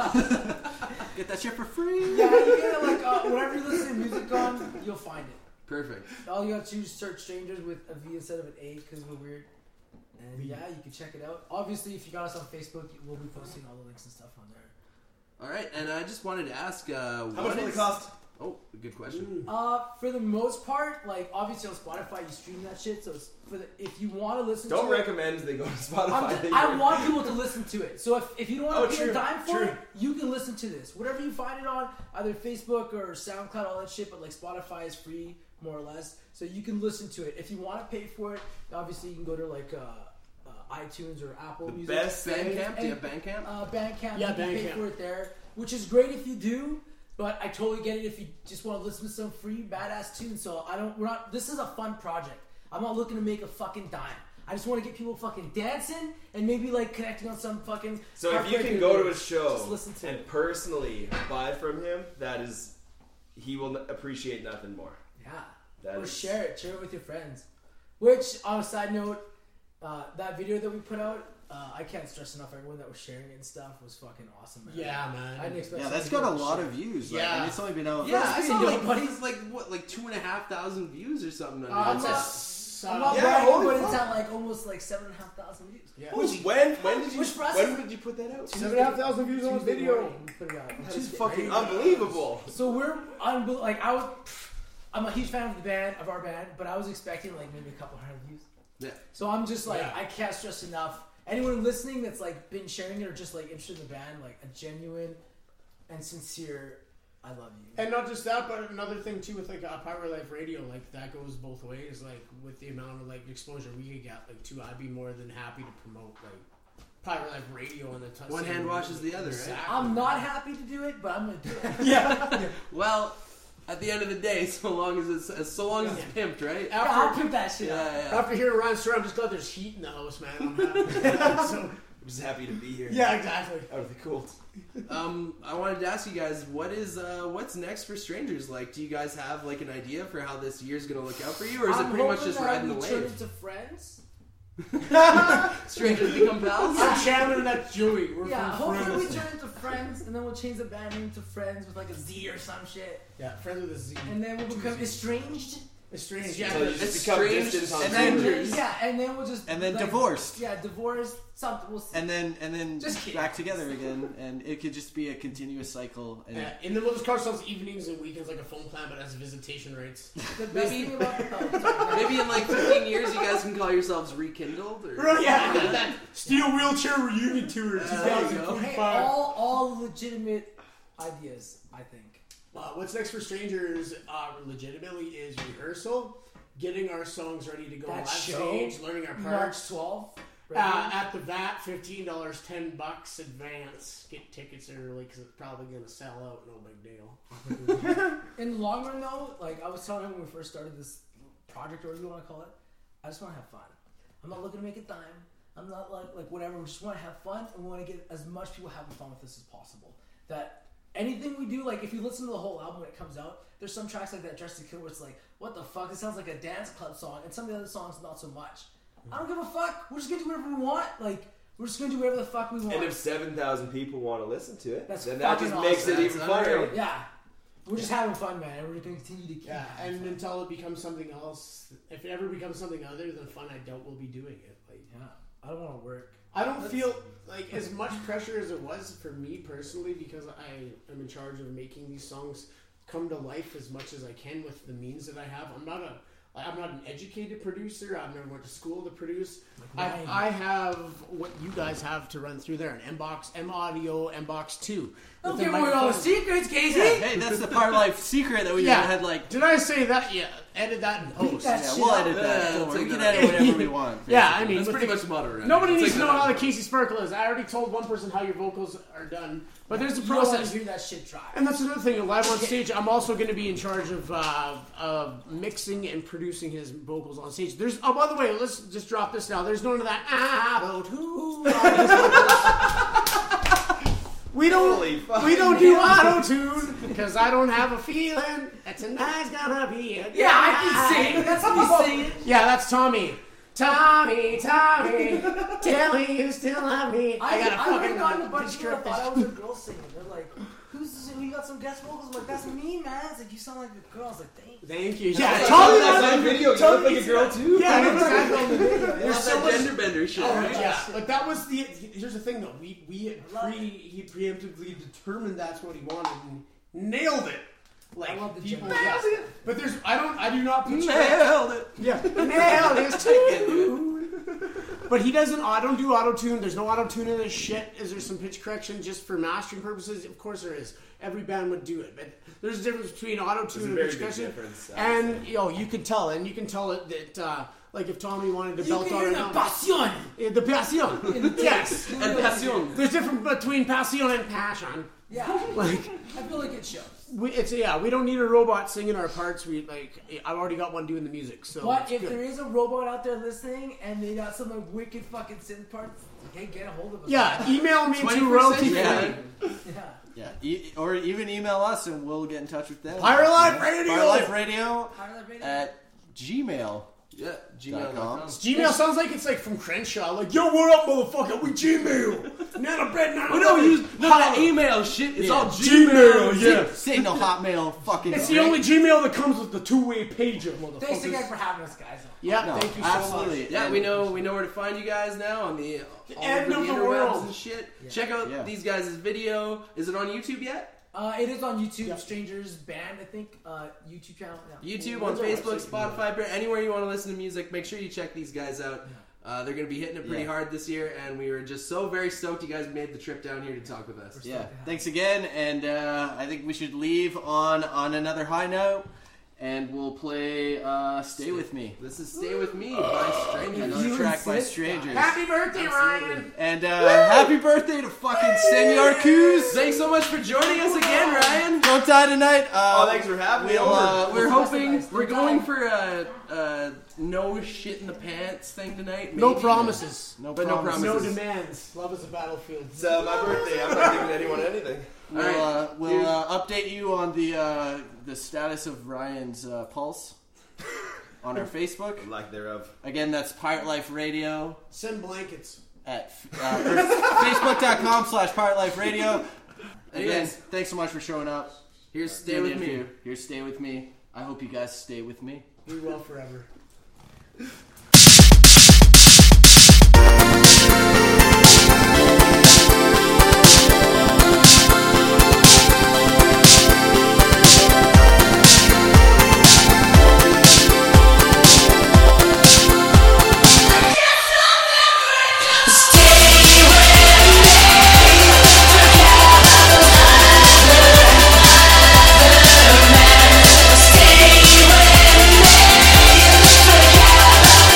Get that shit for free. Yeah, you get it like uh, whatever you listen to music on, you'll find it. Perfect. All you have to do is search Strangers with a V instead of an A because we're weird. And yeah, you can check it out. Obviously, if you got us on Facebook, we'll be posting all the links and stuff on there. All right, and I just wanted to ask, uh, How what much will it is- cost? Oh, good question. Uh, for the most part, like obviously on Spotify, you stream that shit. So it's for the if you want to listen Don't to recommend they go to it, Spotify. I'm just- I want people to listen to it. So if, if you don't want Oh, to pay true, a dime for true. it, you can listen to this. Whatever you find it on, either Facebook or SoundCloud, all that shit. But like Spotify is free, more or less. So you can listen to it. If you want to pay for it, obviously you can go to like uh, uh, iTunes or Apple The Music. best thing. Bandcamp? Do you have And- Bandcamp? Uh, Bandcamp, Yeah, you can pay Bandcamp. for it there, which is great if you do. But I totally get it if you just want to listen to some free badass tunes. So I don't. We're not. This is a fun project. I'm not looking to make a fucking dime. I just want to get people fucking dancing and maybe like connecting on some fucking. So if you heartbreaker can go to lyrics. his show just listen to and it. personally buy from him, that is, he will n- appreciate nothing more. Yeah. That or is- share it. Share it with your friends. Which, on a side note, uh, that video that we put out, uh, I can't stress enough. Everyone that was sharing it and stuff was fucking awesome, man. Yeah, man. I didn't expect. Yeah, that's something got a to lot share. of views. Like, Yeah. and it's only been out. Yeah, I pretty saw dope, like buddy. buddy's like what, like two and a half thousand views or something. On Uh, I'm it. not, That's, I'm uh, not Yeah, bragging, holy but it's fuck. at like almost like seven and a half thousand views. Yeah. Which, when when did you Which for us when is- did you put that out? Seven and a half thousand views on Tuesday video. morning, we put it out. That is Tuesday. fucking unbelievable. So we're unbel- like I was, I'm a huge fan of the band of our band, but I was expecting like maybe a couple hundred views. Yeah. So I'm just like Yeah. I can't stress enough. Anyone listening that's like been sharing it or just like interested in the band, like a genuine and sincere, I love you. And not just that, but another thing too with like a Power Life Radio, like that goes both ways. Like with the amount of like exposure we could get, like too, I'd be more than happy to promote like Power Life Radio on the t- One same hand way. washes the other, right? Exactly. I'm not happy to do it, but I'm gonna do it. Yeah. Well, at the end of the day, so long as it's as so long as it's pimped, right? Yeah, I'll After, pimp that shit Yeah, up. yeah. after hearing Ryan's story, I'm just glad there's heat in the house, man. I'm happy. So, I'm just happy to be here. yeah, exactly. Out of the cold. Um, I wanted to ask you guys, what is uh, what's next for Strangers? Like, do you guys have like an idea for how this year's gonna look out for you, or is I'm it pretty much hoping just that riding the we turn wave? into friends. Strangers become pals. I'm Chandler and that's Joey. We're Yeah, from hopefully we Friends. turn into friends, and then we'll change the band name to Friends with like a Z or some shit, Yeah, friends with a Z. and then we'll become estranged. Estranged. Yeah, So you but- just become Estranged, distant on and then- Twitter. Yeah, and then we'll just And then like, divorced. Yeah, divorced. Something. We'll see. And then and then Just kidding. back together again, and it could just be a continuous cycle. And Yeah, and then we'll just call ourselves evenings and weekends like a phone plan, but has visitation rates. the best maybe- thing about oh, sorry, Maybe in like fifteen years, you guys can call yourselves Rekindled. Or... Right, yeah, that steel wheelchair reunion tour Uh, there you go. hey, twenty twenty-five. all all legitimate ideas, I think. Uh, what's next for Strangers, uh, legitimately, is rehearsal, getting our songs ready to go That live show, stage, learning our March parts. twelfth. Uh, at the V A T, fifteen dollars, ten bucks advance. Get tickets early because it's probably going to sell out. No big deal. In the long run, though, like I was telling him when we first started this project, or whatever you want to call it, I just want to have fun. I'm not looking to make a dime. I'm not like like whatever. We just want to have fun, and we want to get as much people having fun with this as possible. That anything we do, like if you listen to the whole album when it comes out, there's some tracks like that, Dressed to Kill, where it's like, what the fuck? It sounds like a dance club song, and some of the other songs not so much. I don't give a fuck. We're just gonna do whatever we want. Like we're just gonna do whatever the fuck we want. And if seven thousand people want to listen to it, That's then that fucking just makes it awesome. even That's funnier. unreal. yeah, we're just having fun, man, and we're gonna continue to keep. Yeah, having and fun. until it becomes something else, if it ever becomes something other than fun, I doubt we'll be doing it. Like, yeah, I don't want to work. I don't feel like as much pressure as it was for me personally because I am in charge of making these songs come to life as much as I can with the means that I have. I'm not a I'm not an educated producer. I've never went to school to produce. I, Ryan. I have what you guys have to run through there: an M box, M audio, M box two. Don't With give the away all the microphone. secrets, Casey. hey, that's the Power Life secret that we Yeah. had. Like, Did I say that? Yeah. edit that in post. that Yeah, shit we'll out. edit that. Yeah, Don't we'll worry. We take can that edit out. whatever we want. Yeah, I mean, That's with pretty the- much the motto around Nobody here. needs Take to that know out. how the Casey Sparkle is. I already told one person how your vocals are done, but there's a You don't want to process. hear that shit dry. And that's another thing. Live on stage, I'm also going to be in charge of uh, of mixing and producing his vocals on stage. There's oh, by the way, let's just drop this now. There's none of that. Auto-tune on his vocals. We don't. Holy fuck. We don't do auto tune because I don't have a feeling that tonight's gonna be a Yeah, I can sing. That's me singing. Yeah, that's Tommy. Tommy, Tommy, tell me you still love me. I, I got a I would fucking have gotten a bunch of people description. that thought I was a girl singing. They're like, "Who's this? You got some guest vocals?" I'm like, "That's me, man." It's like you sound like a girl. I was like, "Thank you." Thank you. Yeah, That's Tommy. that was- same video. You look like a girl too. Yeah, exactly. on the video. There's There's so that much. gender bender shit, Oh, right? yeah, but that was the. Here's the thing, though. We we pre he preemptively determined that's what he wanted and nailed it. Like I love the people, gender. yes. But there's I don't I do not picture Nailed it. Yeah, nailed his tune. But he doesn't. I don't do auto tune. There's no auto tune in this shit. Is there some pitch correction just for mastering purposes? Of course there is. Every band would do it, but there's a difference between auto tune There's a and very pitch big correction. difference, I would And you know, you can tell, and you can tell it that uh, like if Tommy wanted to You belt can out hear an the album- passion. Eh, the passion. Yes. And passion. There's difference between passion and passion. Yeah, Like I feel like it shows. we, it's yeah, we don't need a robot singing our parts. We like I've already got one doing the music. So But it's if good. there is a robot out there listening and they got some like wicked fucking synth parts, hey, get a hold of us. yeah, email me to twenty-first royalty century. free. yeah. Yeah, e- or even email us and we'll get in touch with them. Pirate Life Yeah. Radio! Pirate Life Radio Pirate Life Radio. at gmail. Yeah, gmail dot com. Gmail sounds like it's like from Crenshaw. Like, yo, what up, motherfucker? We Gmail. Nana bread, nana We don't butter. use none of that Holla. email shit. It's Yeah. all Gmail, Gmail. yeah. This ain't no Hotmail fucking. It's the only Gmail that comes with the two-way pager, motherfuckers. Thanks again for having us, guys. Yeah, No, thank you so absolutely. much. Yeah, And- we know we know where to find you guys now on the all end over of the the interwebs world. and shit. Check out Yeah. these guys' video. Is it on YouTube yet? Uh, it is on YouTube, Yep. Strangers Band, I think. Uh, YouTube channel. Yeah. YouTube, When's on our Facebook, website? Spotify, anywhere you want to listen to music. Make sure you check these guys out. Uh, they're going to be hitting it pretty Yeah. hard this year, and we were just so very stoked you guys made the trip down here to talk with us. Yeah, thanks again, and uh, I think we should leave on on another high note, and we'll play uh, "Stay With Me," This is "Stay With Me" by Strangers. another You track by insist. Strangers. Happy birthday, Ryan! And uh, happy birthday to fucking Senor Coos! Thanks so much for joining us again, Ryan. Don't die tonight. Uh, Oh, thanks for having me We'll, over. uh, We're Well, hoping nice. we're Don't going die. for a, a no shit in the pants thing tonight. No maybe. promises. no but no promises. No Promises. demands. Love is a battlefield. It's uh, my birthday. I'm not giving anyone anything. We'll, All right. uh, we'll Here's- uh, update you on the uh, the status of Ryan's uh, pulse on our Facebook. Lack thereof. Again, that's Pirate Life Radio Send blankets. at uh, or facebook.com slash Pirate Life Radio. Again, Anyways. thanks so much for showing up. Here's "Stay Good With Me." interview. Here's Stay With Me. I hope you guys stay with me. We will forever. Stay with me.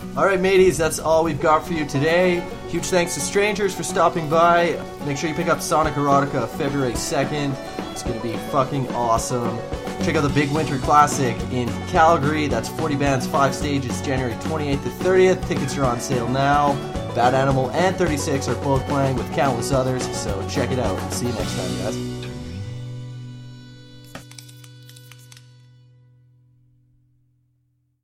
All right, mateys, that's all we've got for you today. Huge thanks to Strangers for stopping by. Make sure you pick up Sonic Erotica February second. It's going to be fucking awesome. Check out the Big Winter Classic in Calgary. That's forty bands, five stages, January twenty-eighth to thirtieth. Tickets are on sale now. Bad Animal and thirty-six are both playing with countless others, so check it out. See you next time, guys.